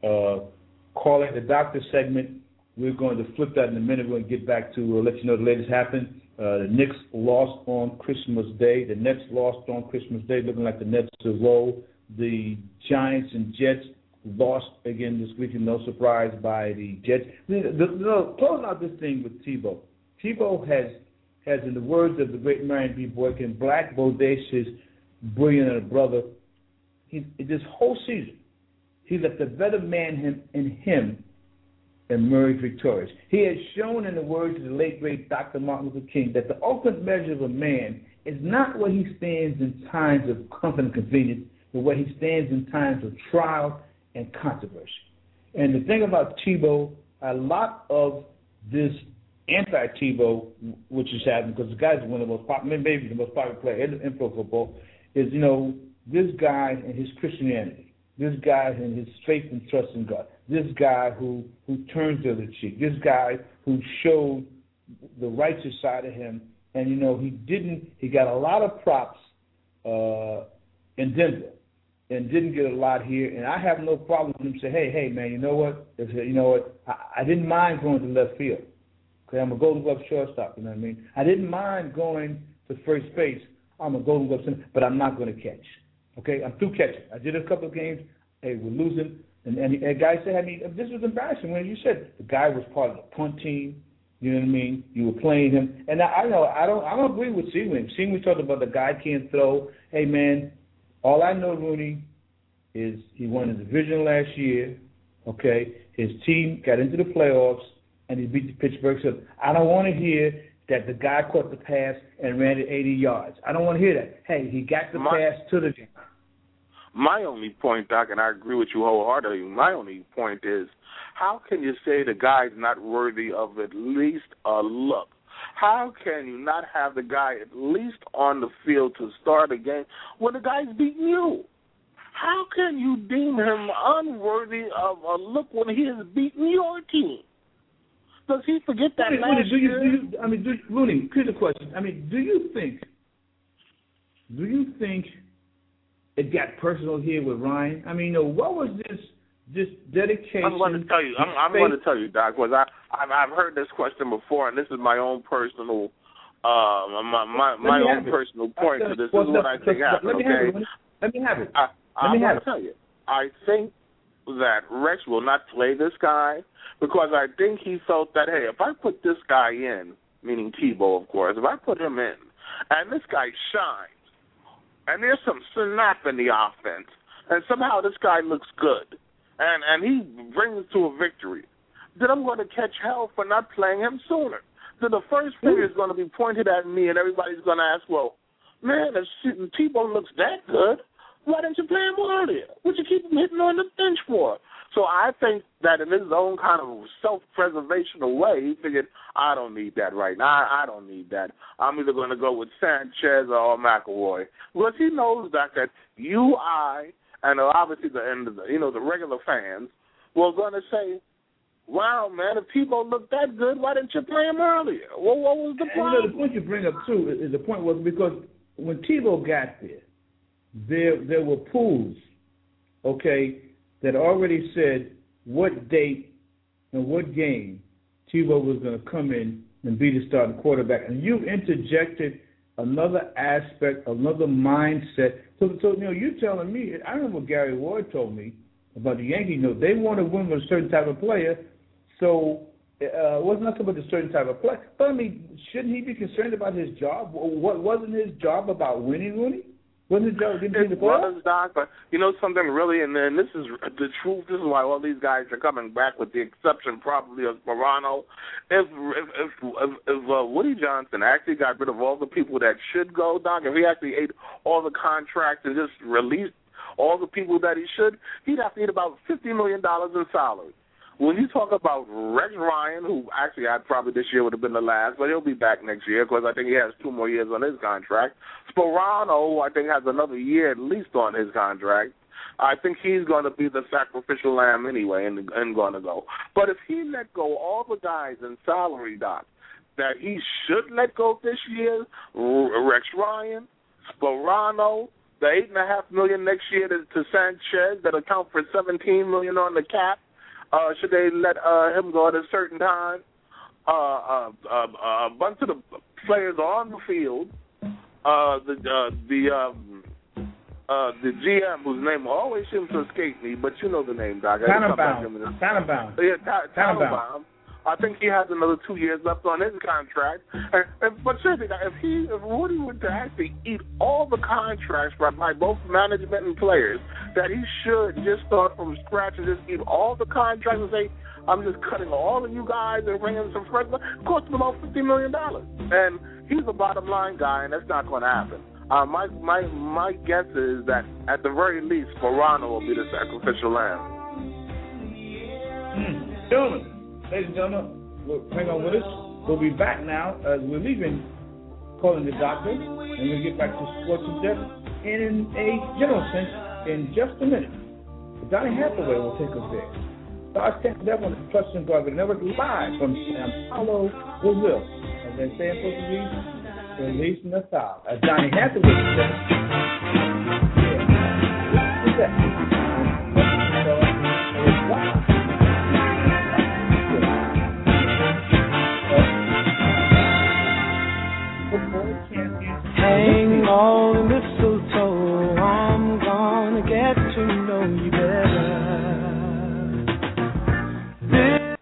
Uh, calling the doctor segment. We're going to flip that in a minute. We're going to get back to uh, let you know the latest happened. Uh, the Knicks lost on Christmas Day. The Nets lost on Christmas Day, looking like the Nets will roll. The Giants and Jets lost again this week, and no surprise by the Jets. The, the, the, closing out this thing with Tebow. Tebow has, has, in the words of the great Marion B. Boykin, black, bodacious, brilliant brother. He, this whole season, he let the better man him, in him emerge victorious. He has shown, in the words of the late, great Doctor Martin Luther King, that the ultimate measure of a man is not where he stands in times of comfort and convenience, but where he stands in times of trial and controversy. And the thing about Tebow, a lot of this anti-Tebow, which is happening, because the guy's one of the most popular, maybe the most popular player in, in pro football, is, you know, this guy and his Christianity, this guy and his faith and trust in God, this guy who, who turns the other cheek, this guy who showed the righteous side of him, and, you know, he didn't, he got a lot of props uh, in Denver and didn't get a lot here, and I have no problem with him saying, hey, hey, man, you know what, you know what, I, I didn't mind going to left field, because I'm a Golden Glove shortstop, you know what I mean? I didn't mind going to first base, I'm a Golden Glove center, but I'm not going to catch. Okay, I'm through catching. I did a couple of games. Hey, we're losing. And, and the guy said, I mean, this was embarrassing when you said the guy was part of the punt team. You know what I mean? You were playing him. And I, I know I don't I don't agree with Seaweed. Seaweed talked about the guy can't throw. Hey, man, all I know, Rooney, is he won the division last year. Okay, his team got into the playoffs, and he beat the Pittsburgh Steelers. I don't want to hear that the guy caught the pass and ran it eighty yards. I don't want to hear that. Hey, he got the my, pass to the – My only point, Doc, and I agree with you wholeheartedly, my only point is, how can you say the guy's not worthy of at least a look? How can you not have the guy at least on the field to start a game when the guy's beating you? How can you deem him unworthy of a look when he has beaten your team? Does he forget that Rooney, last do you, year? do you, I mean, do, Rooney, here's a question. I mean, do you think, do you think it got personal here with Ryan? I mean, you know, what was this this dedication? I'm going to tell you. I'm, I'm going to tell you, Doc, because I I've, I've heard this question before, and this is my own personal uh my my, my own personal it. point. So this well, is what I think happened. Let me okay, have it. Let me have it. I, let me I have want to tell you. I think that Rex will not play this guy because I think he felt that, hey, if I put this guy in, meaning Tebow, of course, if I put him in, and this guy shines, and there's some snap in the offense, and somehow this guy looks good, and, and he brings us to a victory, then I'm going to catch hell for not playing him sooner. So the first finger is going to be pointed at me, and everybody's going to ask, well, man, if Tebow looks that good, why didn't you play him earlier? What you keep him hitting on the bench for? So I think that in his own kind of self-preservational way, he figured, I don't need that right now. I, I don't need that. I'm either going to go with Sanchez or McElroy. Because he knows that, that you, I, and obviously the, and the you know the regular fans were going to say, wow, man, if Tebow looked that good, why didn't you play him earlier? Well, what was the problem? And, you know, the point you bring up, too, is the point was because when Tebow got there, there there were pools, okay, that already said what date and what game Tebow was going to come in and be the starting quarterback. And you interjected another aspect, another mindset. So, so you know, you're telling me, I remember what Gary Ward told me about the Yankees. You know, they want to win with a certain type of player, so uh, it wasn't about a certain type of player. But, I mean, shouldn't he be concerned about his job? What, wasn't his job about winning, Rooney? Wasn't his job getting the was, Doc, but you know something really, and then this is the truth. This is why all these guys are coming back, with the exception probably of Morano. If if if, if, if uh, Woody Johnson actually got rid of all the people that should go, Doc, if he actually ate all the contracts and just released all the people that he should, he'd have to eat about fifty million dollars in salary. When you talk about Rex Ryan, who actually I probably this year would have been the last, but he'll be back next year because I think he has two more years on his contract. Sperano, I think, has another year at least on his contract. I think he's going to be the sacrificial lamb anyway and, and going to go. But if he let go all the guys in salary, Doc, that he should let go this year, Rex Ryan, Sperano, the eight and a half million next year to, to Sanchez that account for seventeen million on the cap. Uh, should they let uh, him go at a certain time? Uh, uh, uh, a bunch of the players are on the field. Uh, the uh, the um, uh, the G M, whose name always seems to escape me, but you know the name, Doc. Tannenbaum. Tannenbaum. Yeah, Tannenbaum. I think he has another two years left on his contract. And, and, but seriously, if he, if Woody were to actually eat all the contracts by, by both management and players, that he should just start from scratch and just eat all the contracts and say, I'm just cutting all of you guys and bringing some fresh. It cost him about fifty million dollars, and he's a bottom line guy, and that's not going to happen. Uh, my my my guess is that at the very least, Morano will be the sacrificial lamb. Mm. Gentlemen. Ladies and gentlemen, we'll hang on with us. We'll be back now as we're leaving calling the doctor, and we'll get back to sports and death in a general sense in just a minute. Donnie Hathaway will take us there. Stars ten Death on the Trust and God Network live from Sao Paulo, Brazil. As they say in Portuguese, Feliz Natal. As Donnie Hathaway says, what's that? Hang on the mistletoe, I'm gonna get to know you better.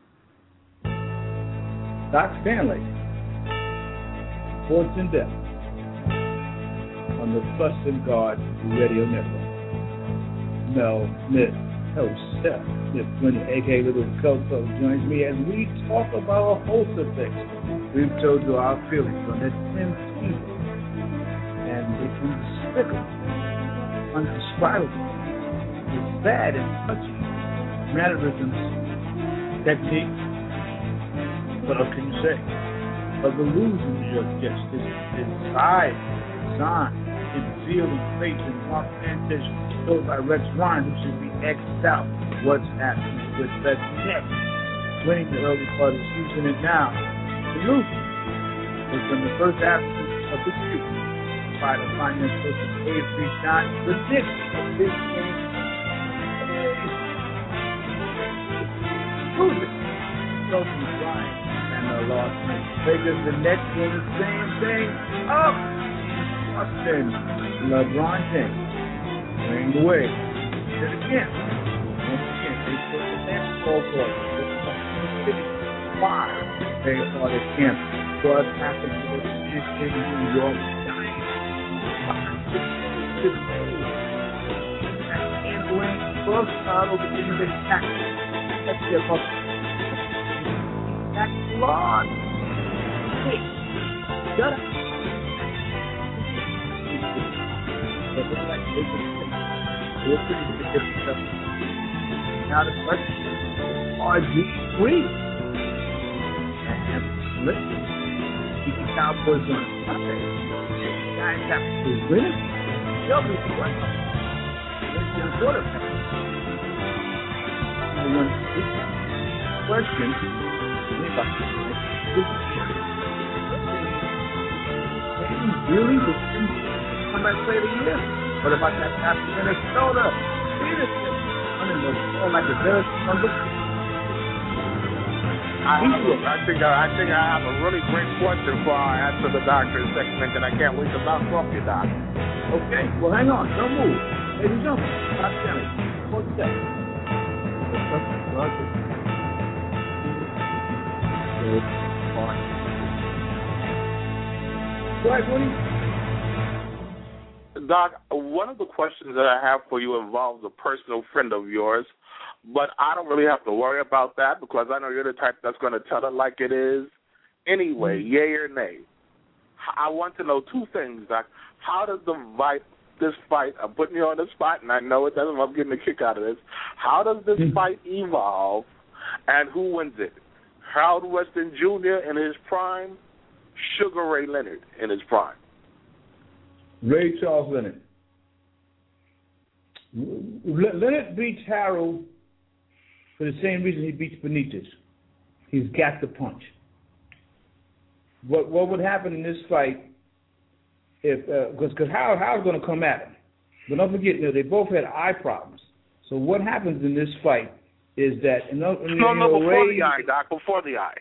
Doc Stanley, Sports in Depth, on the Trust and God Radio Network. Mel Smith, host Steph Smith Junior, a k a. Little Coco, joins me as we talk about a host of things. We've told you our feelings on this team. And it's despicable, undescribable, it's bad and touching mannerisms, techniques. What else can you say? Of the illusions of justice, its size, design, its zeal and faith and Mark Sanchez, told by Rex Ryan, who should be X'd out. What's happening with that next? Winning the early part of the season, and now the illusion is from the first half of the season. By the finance person A three nine, the sixth of this game. Who's it? Sophie Bryant and the Los Angeles Lakers. The Nets doing the same thing. Up! Austin, LeBron James. Bring the way. Did it again. Once again, they put the basketball court. Five. They started camp. What happened to the city in New York? And when first started over in the tax, that's the about tax law. Hey, shut up. Now the question is, are you free? And listen, keep the Cowboys on Sunday. Guys have to win it. They'll be the one. Let's get a quarterback. The one question anybody can you really come back play the year? What about that after Minnesota? Peterson running the ball like a village on the I, I think I, I think I have a really great question for our Answer the Doctor segment, and I can't wait to bounce off you, Doc. Okay, well, hang on. Don't move. Ladies and gentlemen, Doc Stanley, what's that? Go ahead, Woody. Doc, one of the questions that I have for you involves a personal friend of yours. But I don't really have to worry about that because I know you're the type that's going to tell it like it is. Anyway, mm-hmm. Yay or nay? I want to know two things, Doc. How does the fight, this fight, I'm putting you on the spot, and I know it doesn't, I'm getting a kick out of this. How does this mm-hmm. fight evolve, and who wins it? Harold Weston Junior in his prime, Sugar Ray Leonard in his prime? Ray Charles Leonard. Leonard beats Harold for the same reason he beats Benitez. He's got the punch. What what would happen in this fight if because uh, Harold Harold's going to come at him. But don't forget, you know, they both had eye problems. So what happens in this fight is that in the, in, no, you no, know, before Ray, the eye, Doc, before the eye.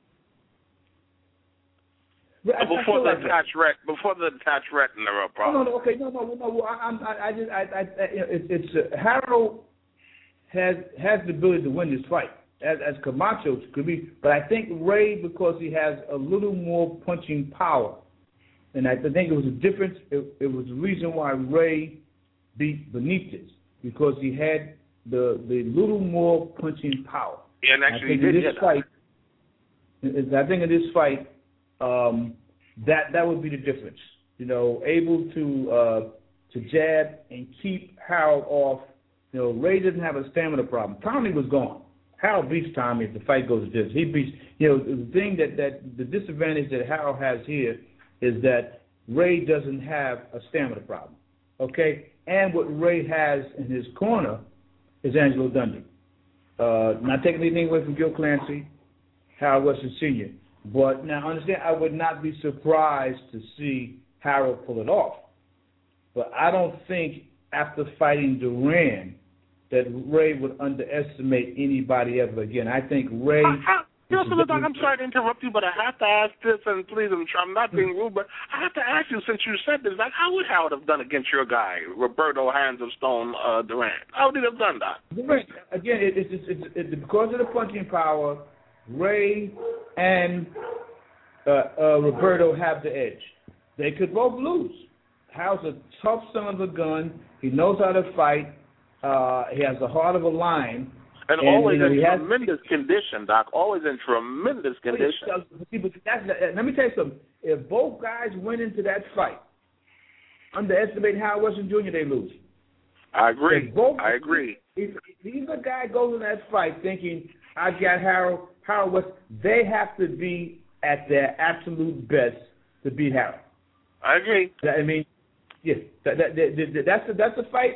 I, before I the like attached ret, before the attached retina problem. No, no, okay, no, no, no. I, I, I just, I, I, I it, it's uh, Harold has has the ability to win this fight, as as Camacho could be. But I think Ray, because he has a little more punching power, and I think it was a difference. It, it was the reason why Ray beat Benitez, because he had the the little more punching power. Yeah, and actually, I think he did in this fight, I think in this fight. Um, that that would be the difference, you know, able to uh, to jab and keep Harold off. You know, Ray doesn't have a stamina problem. Tommy was gone. Harold beats Tommy if the fight goes to this. He beats. You know, the thing that, that the disadvantage that Harold has here is that Ray doesn't have a stamina problem. Okay, and what Ray has in his corner is Angelo Dundee. Uh, not taking anything away from Gil Clancy, Harold Weston Senior But now, understand, I would not be surprised to see Harold pull it off. But I don't think after fighting Duran that Ray would underestimate anybody ever again. I think Ray... I, I, Doc, I'm sorry to interrupt you, but I have to ask this, and please, I'm, I'm not being rude, but I have to ask you, since you said this, like, how would Harold have done against your guy, Roberto Hands of Stone uh, Duran? How would he have done that? Again, it, it's, it's, it's, it's because of the punching power, Ray and uh, uh, Roberto have the edge. They could both lose. Harold's a tough son of a gun. He knows how to fight. Uh, he has the heart of a lion. And, and always you know, in tremendous has, condition, Doc. Always in tremendous condition. But that's, let me tell you something. If both guys went into that fight, underestimating Harold Weston Junior, they lose. I agree. Both, I agree. If, if either guy goes in that fight thinking, I got Harold, Harold Weston, they have to be at their absolute best to beat Harold. I agree. I mean, yes, that, that, that, that's a, that's a fight.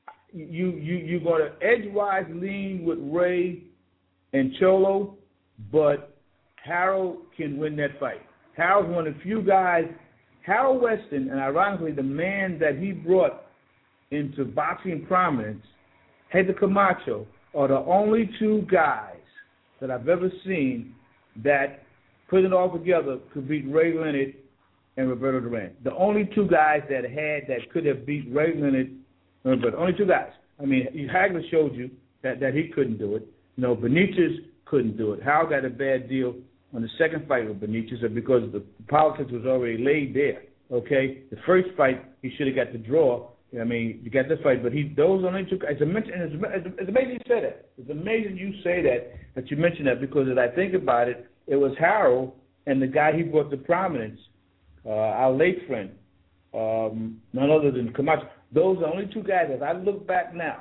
You you you're gonna edgewise lean with Ray and Cholo, but Harold can win that fight. Harold's one of the few guys. Harold Weston, and ironically, the man that he brought into boxing prominence, Hector Camacho, are the only two guys that I've ever seen that, put it all together, could beat Ray Leonard and Roberto Duran. The only two guys that had that could have beat Ray Leonard. But only two guys. I mean, Hagler showed you that, that he couldn't do it. You know, Benitez couldn't do it. Harold got a bad deal on the second fight with Benitez because the politics was already laid there. Okay, the first fight he should have got the draw. I mean, you got the fight, but he those only two. It's, it's, it's amazing you say that. It's amazing you say that that you mentioned that because as I think about it, it was Harold and the guy he brought to prominence, uh, our late friend, um, none other than Camacho. Those are the only two guys, as I look back now,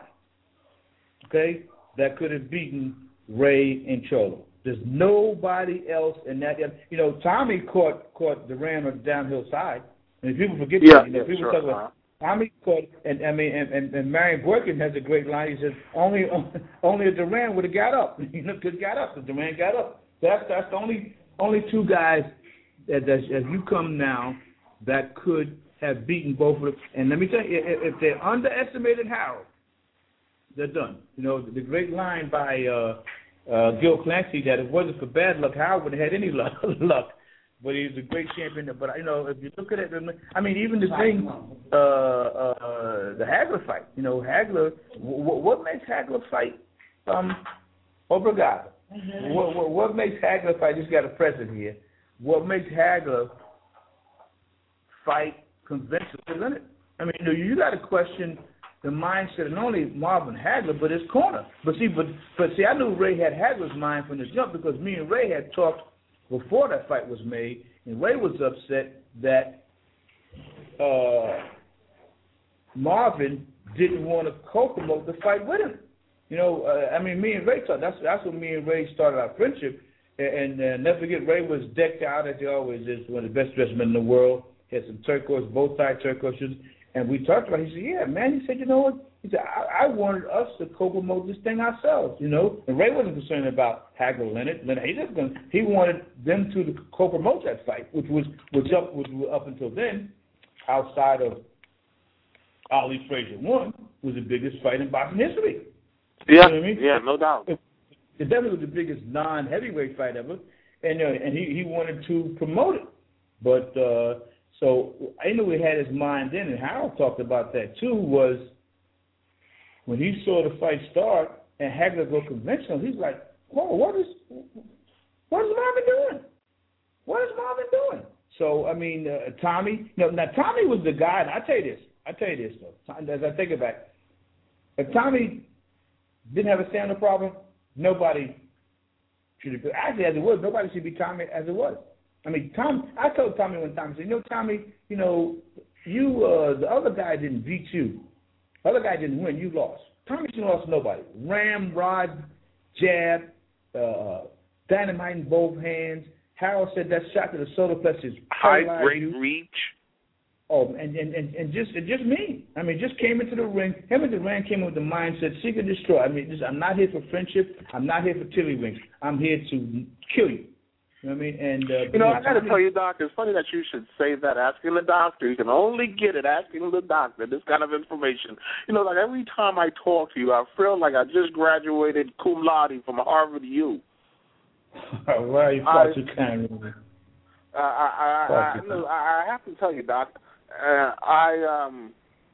okay, that could have beaten Ray and Cholo. There's nobody else in that. You know, Tommy caught caught Duran on the downhill side. And people forget yeah, that. You know, yeah, people sure, talk about Tommy caught, and I mean, and, and, and Marion Boykin has a great line. He says, only only a Duran would have got up. You know, could have got up. The Duran got up. That's that's the only only two guys that, that as you come now that could have beaten both of them. And let me tell you, if, if they underestimated Harold, they're done. You know, the great line by uh, uh, Gil Clancy that if it wasn't for bad luck, Harold wouldn't have had any luck. luck. But he's a great champion. But, you know, if you look at it, I mean, even the thing, uh, uh, the Hagler fight, you know, Hagler, w- what makes Hagler fight um, Obligado? Mm-hmm. What, what, what makes Hagler fight, just got a present here, what makes Hagler fight conventional limit? I mean, you, know, you got to question the mindset of not only Marvin Hagler, but his corner. But see, but, but see, I knew Ray had Hagler's mind from the jump because me and Ray had talked before that fight was made, and Ray was upset that uh, Marvin didn't want to co-promote the fight with him. You know, uh, I mean, me and Ray talked. That's that's when me and Ray started our friendship. And, and uh, never forget, Ray was decked out as he always is, one of the best dressed men in the world. He had some turquoise, bow-tie turquoise shoes. And we talked about it. He said, yeah, man. He said, you know what? He said, I, I wanted us to co-promote this thing ourselves, you know. And Ray wasn't concerned about Hagler Leonard. Leonard he, just gonna, he wanted them two to co-promote that fight, which was which up which was up until then. outside of Ali Frazier one, was the biggest fight in boxing history. Yeah, you know what I mean? yeah, no doubt. It, it definitely was the biggest non-heavyweight fight ever, and uh, and he, he wanted to promote it. But uh, so I know he had his mind in, and Harold talked about that too. Was when he saw the fight start and Hagler go conventional, he's like, "Whoa, what is what is Marvin doing? What is Marvin doing?" So I mean, uh, Tommy. You know, now Tommy was the guy. And I tell you this. I tell you this though. As I take it back, if Tommy didn't have a stand-up problem, nobody should have. Actually, as it was, nobody should be Tommy as it was. I mean, Tom. I told Tommy one time, I said, "You know, Tommy, you know, you uh, the other guy didn't beat you. The other guy didn't win. You lost. Tommy should have lost nobody. Ram, rod, jab, uh, dynamite in both hands." Harold said that shot to the solar plexus is high, great reach. Oh, and, and, and, and just and just me. I mean, just came into the ring. Him and Duran came in with the mindset, seek and destroy. I mean, just, I'm not here for friendship. I'm not here for tiddlywinks. I'm here to kill you. You know what I mean? And uh, you know, I got to tell you, Doc, it's funny that you should say that. Asking the doctor, you can only get it asking the doctor this kind of information. You know, like every time I talk to you, I feel like I just graduated cum laude from Harvard U. Why are you far too kind? I, I, I, I, no, I have to tell you, Doc. Uh, I, um,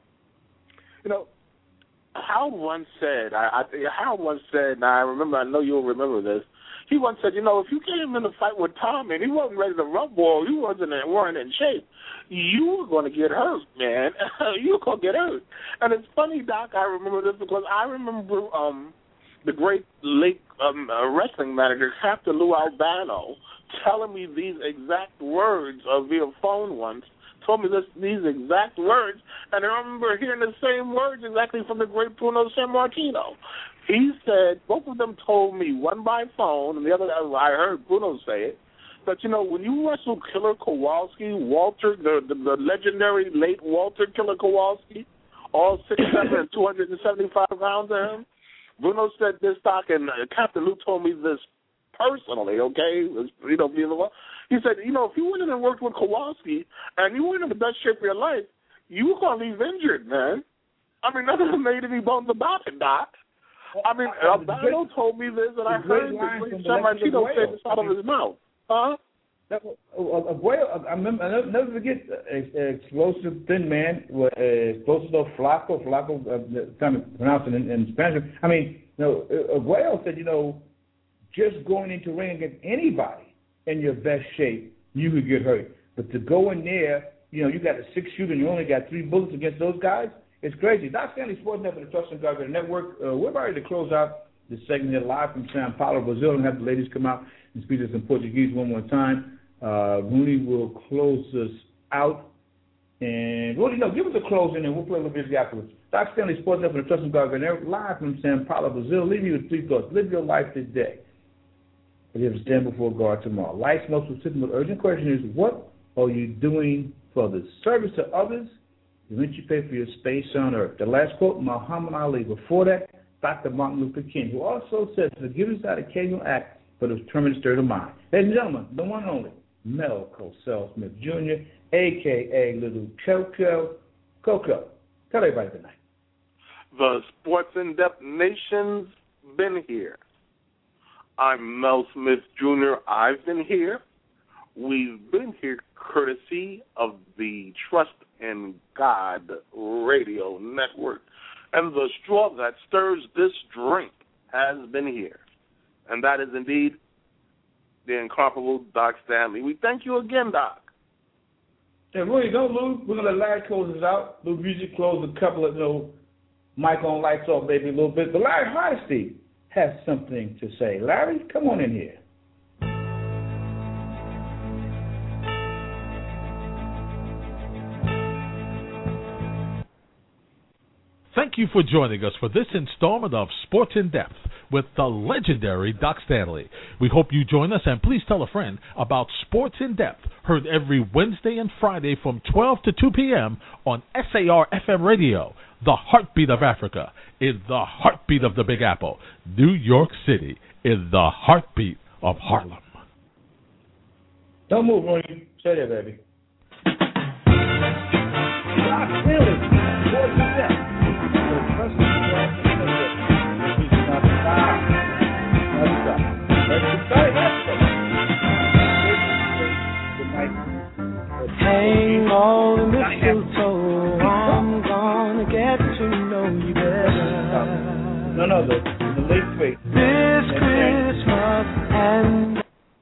you know, Howard once said. I, I Howard once said, and I remember. I know you'll remember this. He once said, you know, if you came in a fight with Tommy and he wasn't ready to rumble, you wasn't in, weren't in shape, you were going to get hurt, man. You were going to get hurt. And it's funny, Doc. I remember this because I remember. Um, The great late um, uh, wrestling manager, Captain Lou Albano, telling me these exact words uh, via phone once, told me this, these exact words, and I remember hearing the same words exactly from the great Bruno Sammartino. He said, both of them told me, one by phone, and the other, I heard Bruno say it, that, you know, when you wrestle Killer Kowalski, Walter, the, the, the legendary late Walter Killer Kowalski, all six seven and two hundred seventy-five pounds of him, Bruno said this, Doc, and uh, Captain Lou told me this personally, okay? You know, he said, you know, if you went in and worked with Kowalski and you weren't in the best shape of your life, you were going to leave injured, man. I mean, none of them made any bones about it, Doc. I mean, uh, Albano told me this, and I heard the Sammartino say this out of his mouth. Huh? That, uh, uh, I remember. I never, never forget uh, explosive thin man, uh, explosive Flaco, Flaco. Uh, trying to pronounce it in, in Spanish. I mean, you know, Aguayo said, you know, just going into ring against anybody in your best shape, you could get hurt. But to go in there, you know, you got a six shooter and you only got three bullets against those guys. It's crazy. Doc Stanley, Sports Network, the Trust and God Network. Uh, we're ready to close out this segment here live from Sao Paulo, Brazil, and have the ladies come out and speak to us in Portuguese one more time. Uh, Rooney will close us out. And, Rooney, no, give us a closing and we'll play a little bit afterwards. Doc Stanley, Sports Network, the Trust and God Network, live from Sao Paulo, Brazil. Leave you with three thoughts. Live your life today, but you have to stand before God tomorrow. Life's most specific but urgent question is, what are you doing for the service to others? Eventually you pay for your space on earth. The last quote, Muhammad Ali. Before that, Doctor Martin Luther King, who also said, forgiveness is not an occasional act, but a determined state of mind. Ladies and gentlemen, the one and only Mel Cosell Smith Junior, a k a. Little Coco. Coco, tell everybody good night. The Sports in Depth Nation's been here. I'm Mel Smith Junior I've been here. We've been here courtesy of the Trust in God Radio Network. And the straw that stirs this drink has been here. And that is indeed the incomparable Doc Stanley. We thank you again, Doc. And where you go, Lou? We're going to let Larry close us out. Lou music close a couple of, you know, mic on, lights off, baby, a little bit. But Larry Hardesty has something to say. Larry, come on in here. Thank you for joining us for this installment of Sports in Depth with the legendary Doc Stanley. We hope you join us, and please tell a friend about Sports in Depth, heard every Wednesday and Friday from twelve to two p.m. on S A R F M Radio, the heartbeat of Africa, in the heartbeat of the Big Apple, New York City, in the heartbeat of Harlem. Don't move, Ronnie. Stay there, baby. Doc Stanley, Sports and Depth. The Trusted God Radio Network. He's not stop. Not stop. Let's get started. Hang all the mistletoe, I'm gonna get to know you better. No, no, the, the late fate. This Christmas and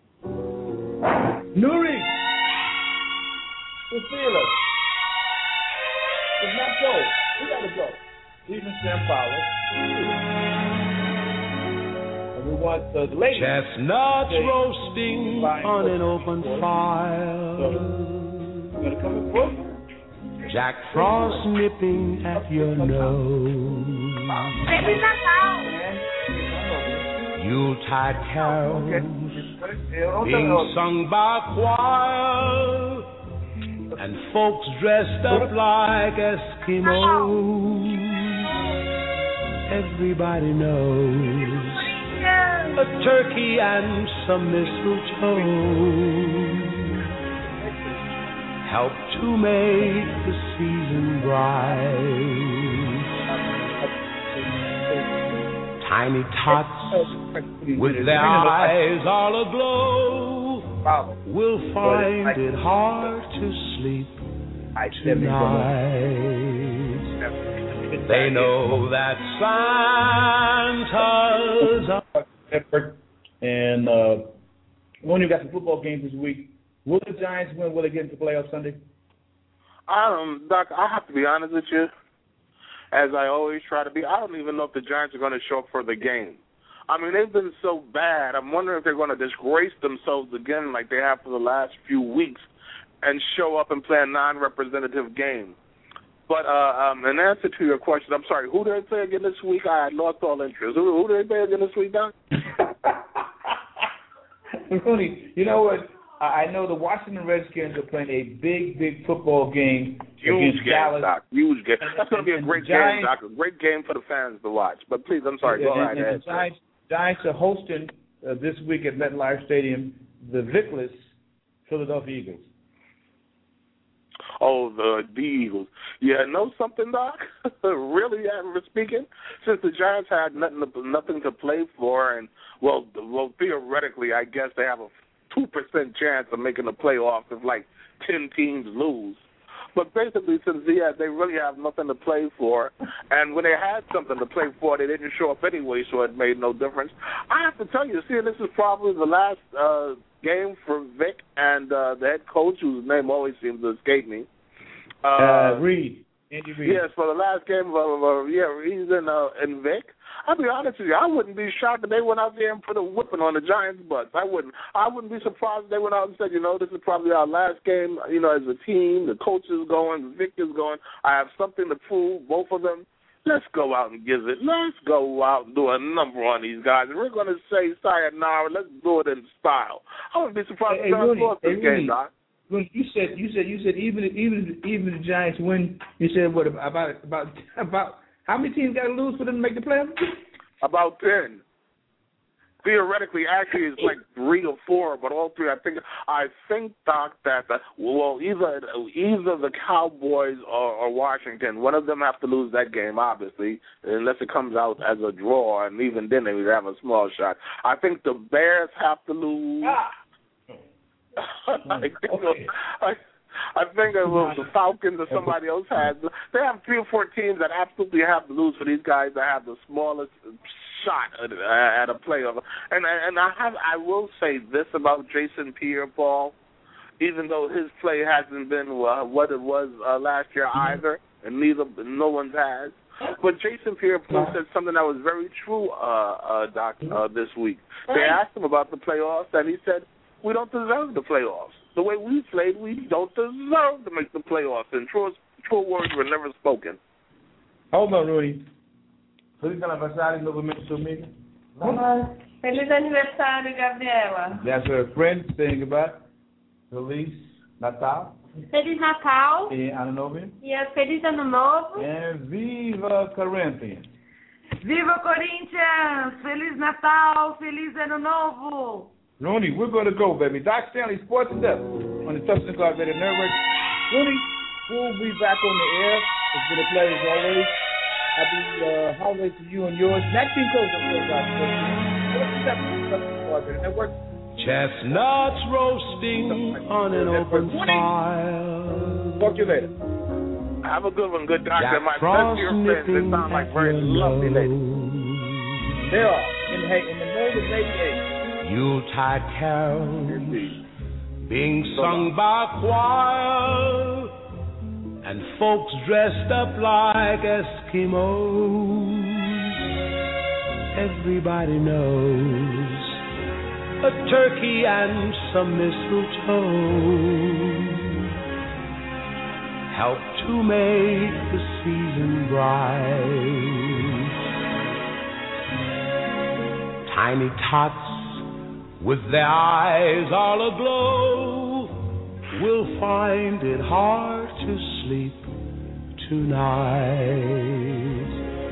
Nuri, the fearless. It's not go. We gotta go. Even Sam Fowler. And we want uh, the ladies. Chestnuts roasting on an open fire. So, I'm gonna come in close. Jack Frost nipping at your nose. Feliz Natal! Yuletide carols Okay. being sung by choir, and folks dressed up like Eskimos. Everybody knows a turkey and some mistletoe help to make the season bright. Tiny tots with their eyes all aglow will find it hard to sleep tonight. They know that Santa's and uh, when you got some football games this week, will the Giants win? Will they get into the playoffs Sunday? Um, Doc, I have to be honest with you, as I always try to be. I don't even know if the Giants are going to show up for the game. I mean, they've been so bad. I'm wondering if they're going to disgrace themselves again like they have for the last few weeks and show up and play a non-representative game. But uh, um, in answer to your question, I'm sorry, who did they play again this week? I had lost all interest. Who, who did they play again this week, Doc? Rooney, you know what? I know the Washington Redskins are playing a big, big football game Huge against game, Dallas. Doc. Huge game. And, That's going to be a great game, Doc. A great game for the fans to watch. But please, I'm sorry. Go and, right and ahead. The Giants, Giants are hosting uh, this week at MetLife Stadium the vickless Philadelphia Eagles. Oh, the, the Eagles. Yeah, know something, Doc? Really, ever speaking, since the Giants had nothing to, nothing to play for, and, well, well, theoretically, I guess they have a two percent chance of making the playoffs if, like, ten teams lose. But basically, since yeah, they really have nothing to play for, and when they had something to play for, they didn't show up anyway, so it made no difference. I have to tell you, see, this is probably the last uh, game for Vic and uh, the head coach, whose name always seems to escape me. Uh, uh, Reed. Andy Reid. Yes, for the last game of, uh, yeah, he's in, uh, in Vic. I'll be honest with you, I wouldn't be shocked if they went out there and put a whipping on the Giants' butts. I wouldn't. I wouldn't be surprised if they went out and said, you know, this is probably our last game, you know, as a team. The coach is going, Vic is going. I have something to prove, both of them. Let's go out and give it. Let's go out and do a number on these guys. And we're going to say sayonara. Let's do it in style. I wouldn't be surprised Hey, if Giants Rudy, lost this hey, game, Rudy. Doc. Look, you said you said you said even even even the Giants win. You said what about about about how many teams got to lose for them to make the playoffs? About ten. Theoretically, actually, it's like three or four, but all three. I think I think Doc that the, well, either either the Cowboys or, or Washington, one of them have to lose that game, obviously, unless it comes out as a draw, and even then they would have a small shot. I think the Bears have to lose. Ah. I think okay. I, I think it was the Falcons or somebody else has. They have three or four teams that absolutely have to lose for these guys that have the smallest shot at, at a playoff. And and I have I will say this about Jason Pierre-Paul, even though his play hasn't been uh, what it was uh, last year either, and neither no one's has. But Jason Pierre-Paul said something that was very true, uh, uh, Doc, uh, this week. They asked him about the playoffs, and he said, we don't deserve the playoffs. The way we played, we don't deserve to make the playoffs. And true, true words were never spoken. Hold on, Rudy. Feliz aniversário novamente comigo. Feliz aniversário, Gabriela. That's her friend saying goodbye. Feliz Natal. Feliz Natal. E Ano Novo. E é Feliz Ano Novo. And Viva Corinthians. Viva Corinthians! Feliz Natal! Feliz Ano Novo! Rooney, we're going to go, baby. Doc Stanley, Sports and Depth on the Trusted God Radio Network. Rooney, We'll be back on the air. It's been a pleasure as always. Happy uh, holidays to you and yours. Nat King Cole on the network. Chestnuts roasting on an open fire. Talk to you later. Have a good one, good doctor. Jack My Frost best dear friends. They sound like very lovely ladies. They are in, in the mold of eighty-eight. Yuletide carols being sung by a choir, and folks dressed up like Eskimos. Everybody knows a turkey and some mistletoe help to make the season bright. Tiny tots with their eyes all aglow will find it hard to sleep tonight.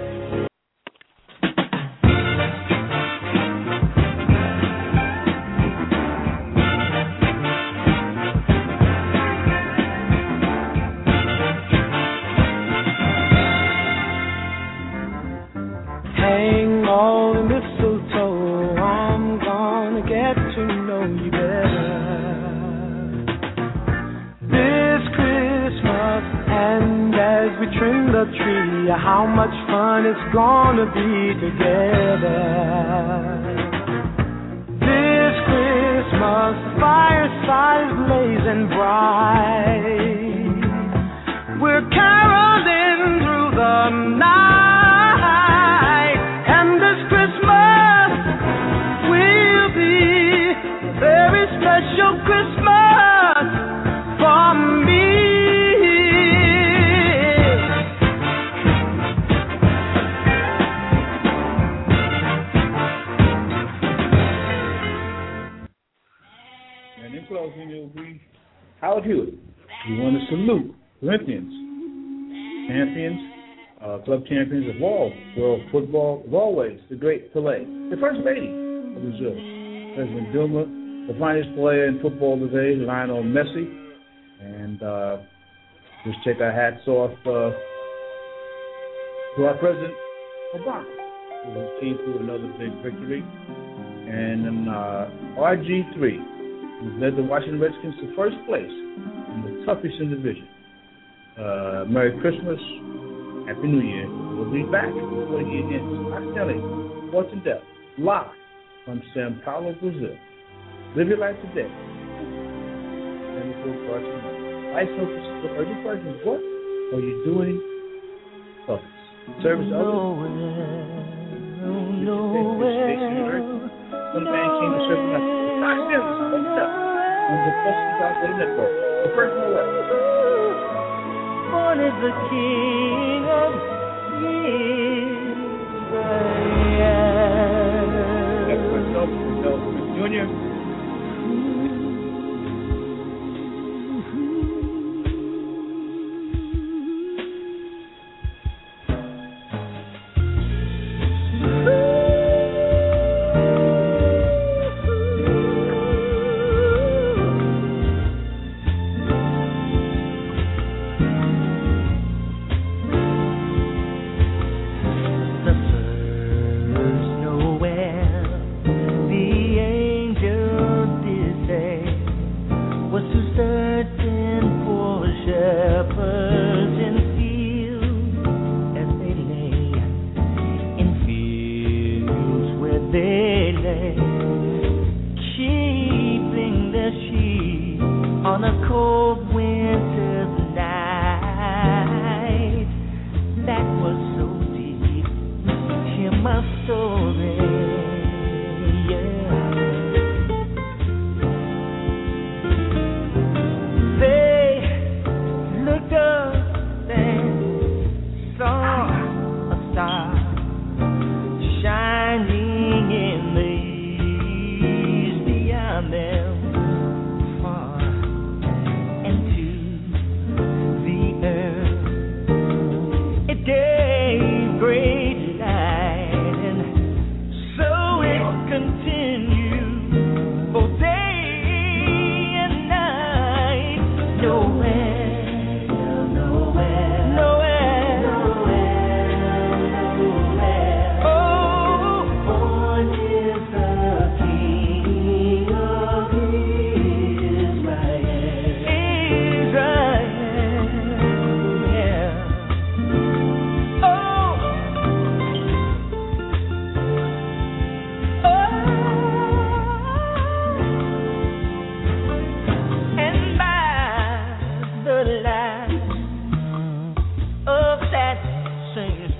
Hang all the mistletoe, I'm gonna get to know you better this Christmas. And as we trim the tree, how much fun it's gonna be together this Christmas. Fireside is blazing bright, we're caroling through the night. Special Christmas for me. And in closing, it will be Howard Hewitt. We want to salute Corinthians, champions, uh, club champions of all world football, of always, the great Pelé, the first lady of Brazil, President Dilma, the finest player in football today, Lionel Messi. And uh, just take our hats off uh, to our President Obama, who came through another big victory. And then uh, R G three, who led the Washington Redskins to first place in the toughest in the division. Uh, Merry Christmas, Happy New Year. We'll be back before the year ends. I'm telling you, Sports and Depth, live from Sao Paulo, Brazil. Live your life today. And it's all Carson. I so the urgent question is, what are you doing for others? Service to others? Some man came to serve nothing. Not serious. What's up? On the Trusting God Radio Network. The personal way. Born is the King of Israel. That's myself, myself, Junior. The first Noel, the angel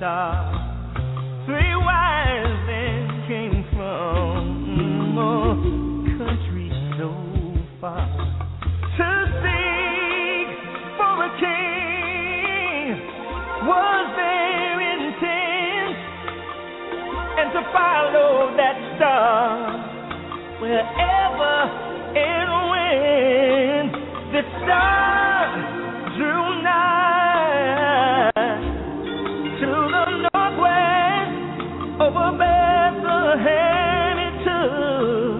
star. Three wise men came from mm, a country so far to seek for a king. Was their intent, and to follow that star wherever and when the star drew nigh to the northwest over Bethlehem it took.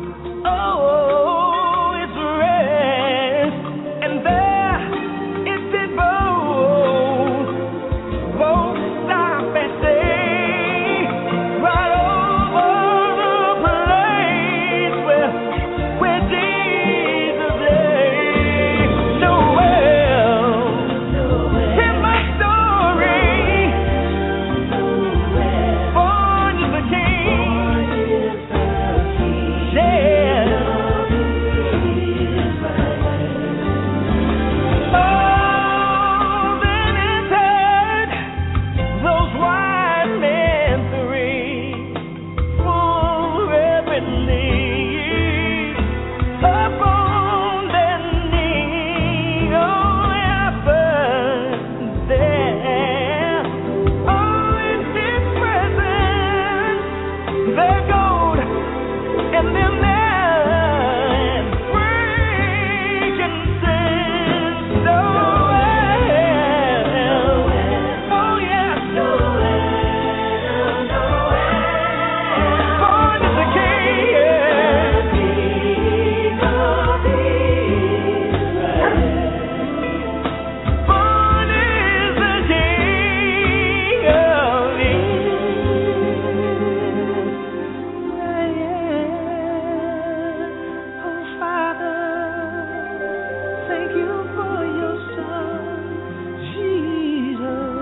Oh, its rest, and there it did both, both stop and stay right over the place where, where Jesus lay. Noel, hear my story. Born is the King. Yeah. Oh, then entered those wise men three, full reverently, upon their knee. Oh, heaven there, oh, in His presence, their gold and their land, frankincense, Noel. Oh, yes, Noel. Born is the King, born is the King of Israel. Oh, Father, thank you for your Son, Jesus.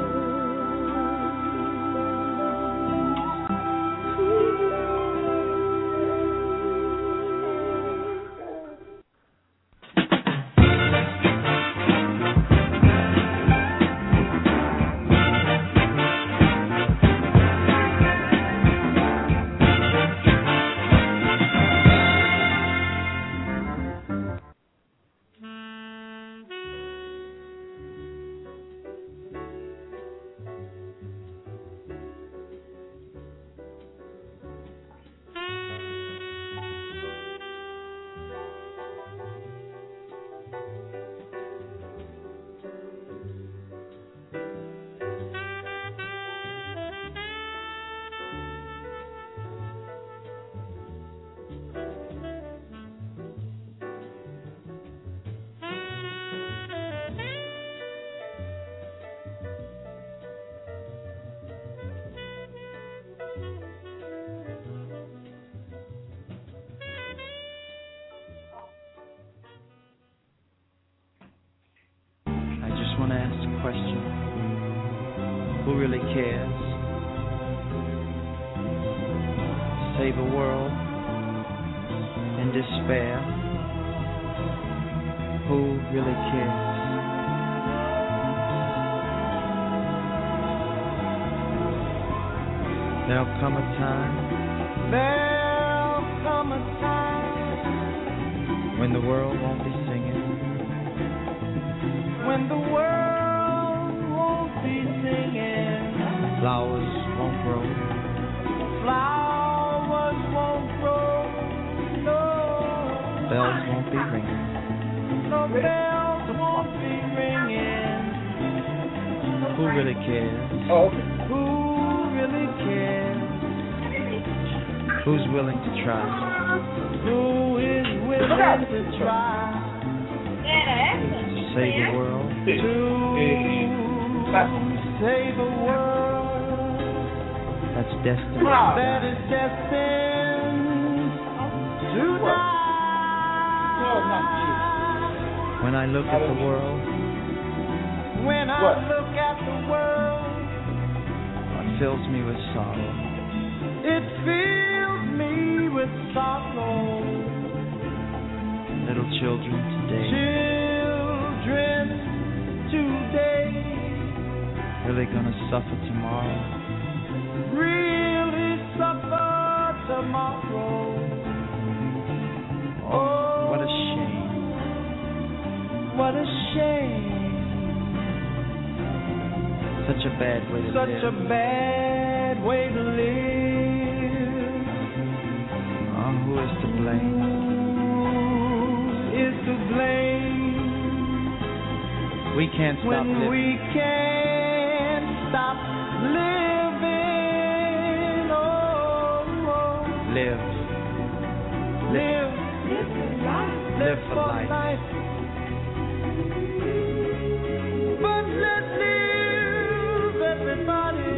I just want to ask a question. Who really cares? Save a world in despair. Who really cares? There'll come a time There'll come a time when the world won't be singing. when the world won't be singing, Flowers won't grow. flowers won't grow, no, Bells won't be ringing. no bells won't be ringing. Who really cares? Oh, okay. Who really cares? Who's willing to try? Who is willing to try To save the world? to save a world That's destiny. that is destined to die? When I look at the world, When I What? look at the world, it fills me with sorrow. it fills me with sorrow. Little children today, Children today really gonna suffer tomorrow. Really suffer tomorrow. Oh, what a shame. What a shame. Such a bad way to Such live. Such a bad way to live. Oh, who is to blame? Who is to blame? We can't stop when living. we can't stop living. Oh, oh. Live. Live. Live for life. Live for life. life. But let's live, everybody.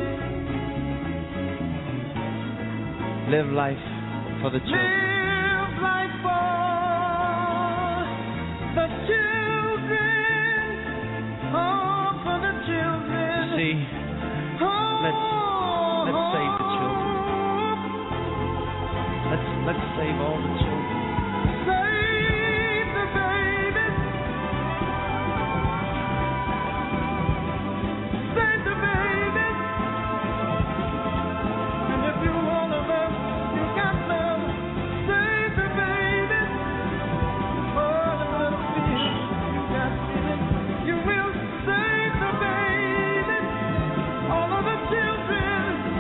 Live life for the children. Live life for the children. Oh, for the children. See, oh, let's let's save the children. Let's let's save all the children. Save the babies. Save the babies. And if you want to love, you got love. Save the babies. Oh, the little feeling you got feeling. You will save the babies. All of the children.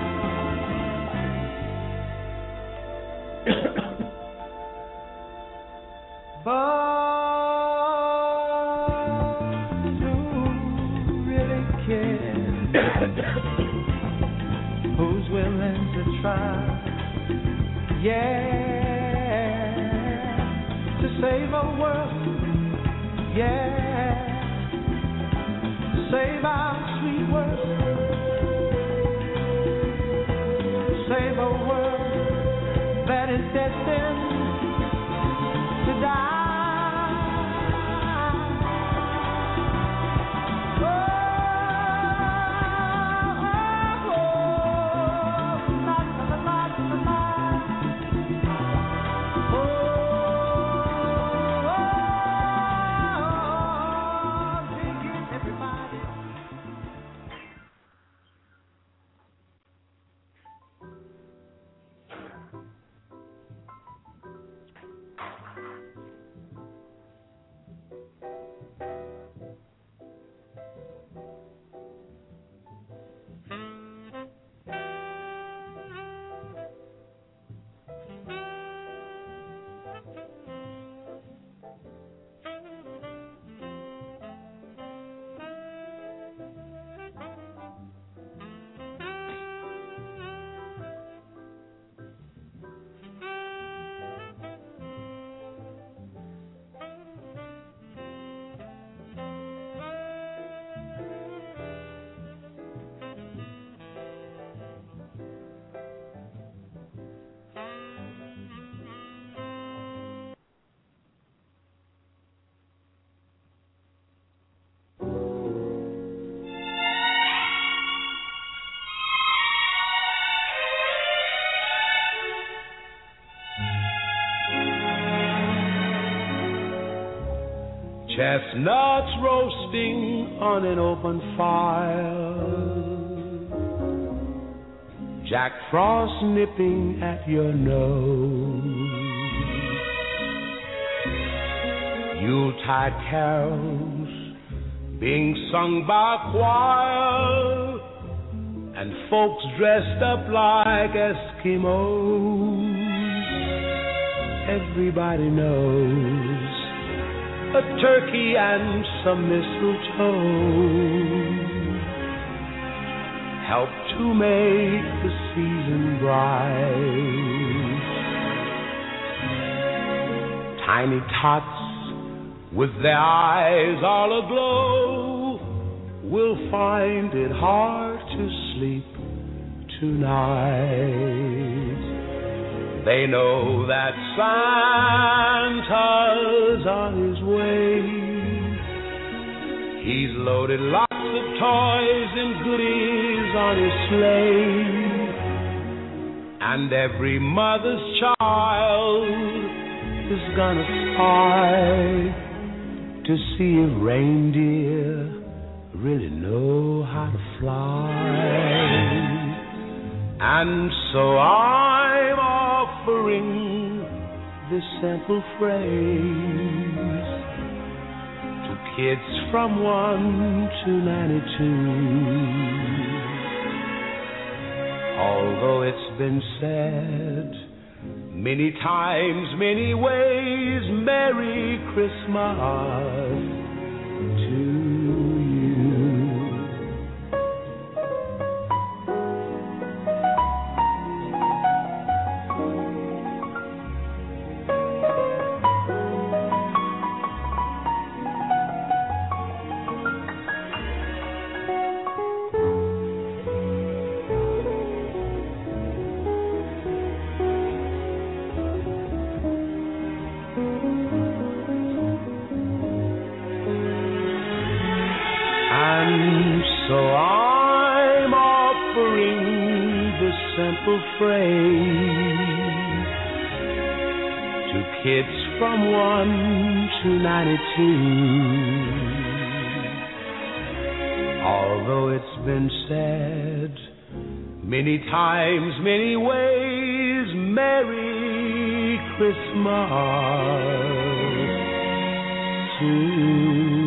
But who really cares? Who's willing to try? Yeah, to save our world. Yeah, save our sweet world. Save a world that is destined to die. Oh, oh, oh, la, la, la, la, la. Oh, oh, dig it, everybody. Chestnuts roasting on an open fire, Jack Frost nipping at your nose, Yuletide carols being sung by choir, and folks dressed up like Eskimos. Everybody knows a turkey and some mistletoe help to make the season bright. Tiny tots with their eyes all aglow will find it hard to sleep tonight. They know that Santa's on his way. He's loaded lots of toys and goodies on his sleigh, and every mother's child is gonna spy to see if reindeer really know how to fly. fly. And so I'm offering this simple phrase to kids from one to ninety-two. Although it's been said many times, many ways, Merry Christmas to you. Simple phrase to kids from one to ninety-two. Although it's been said many times, many ways, Merry Christmas to you.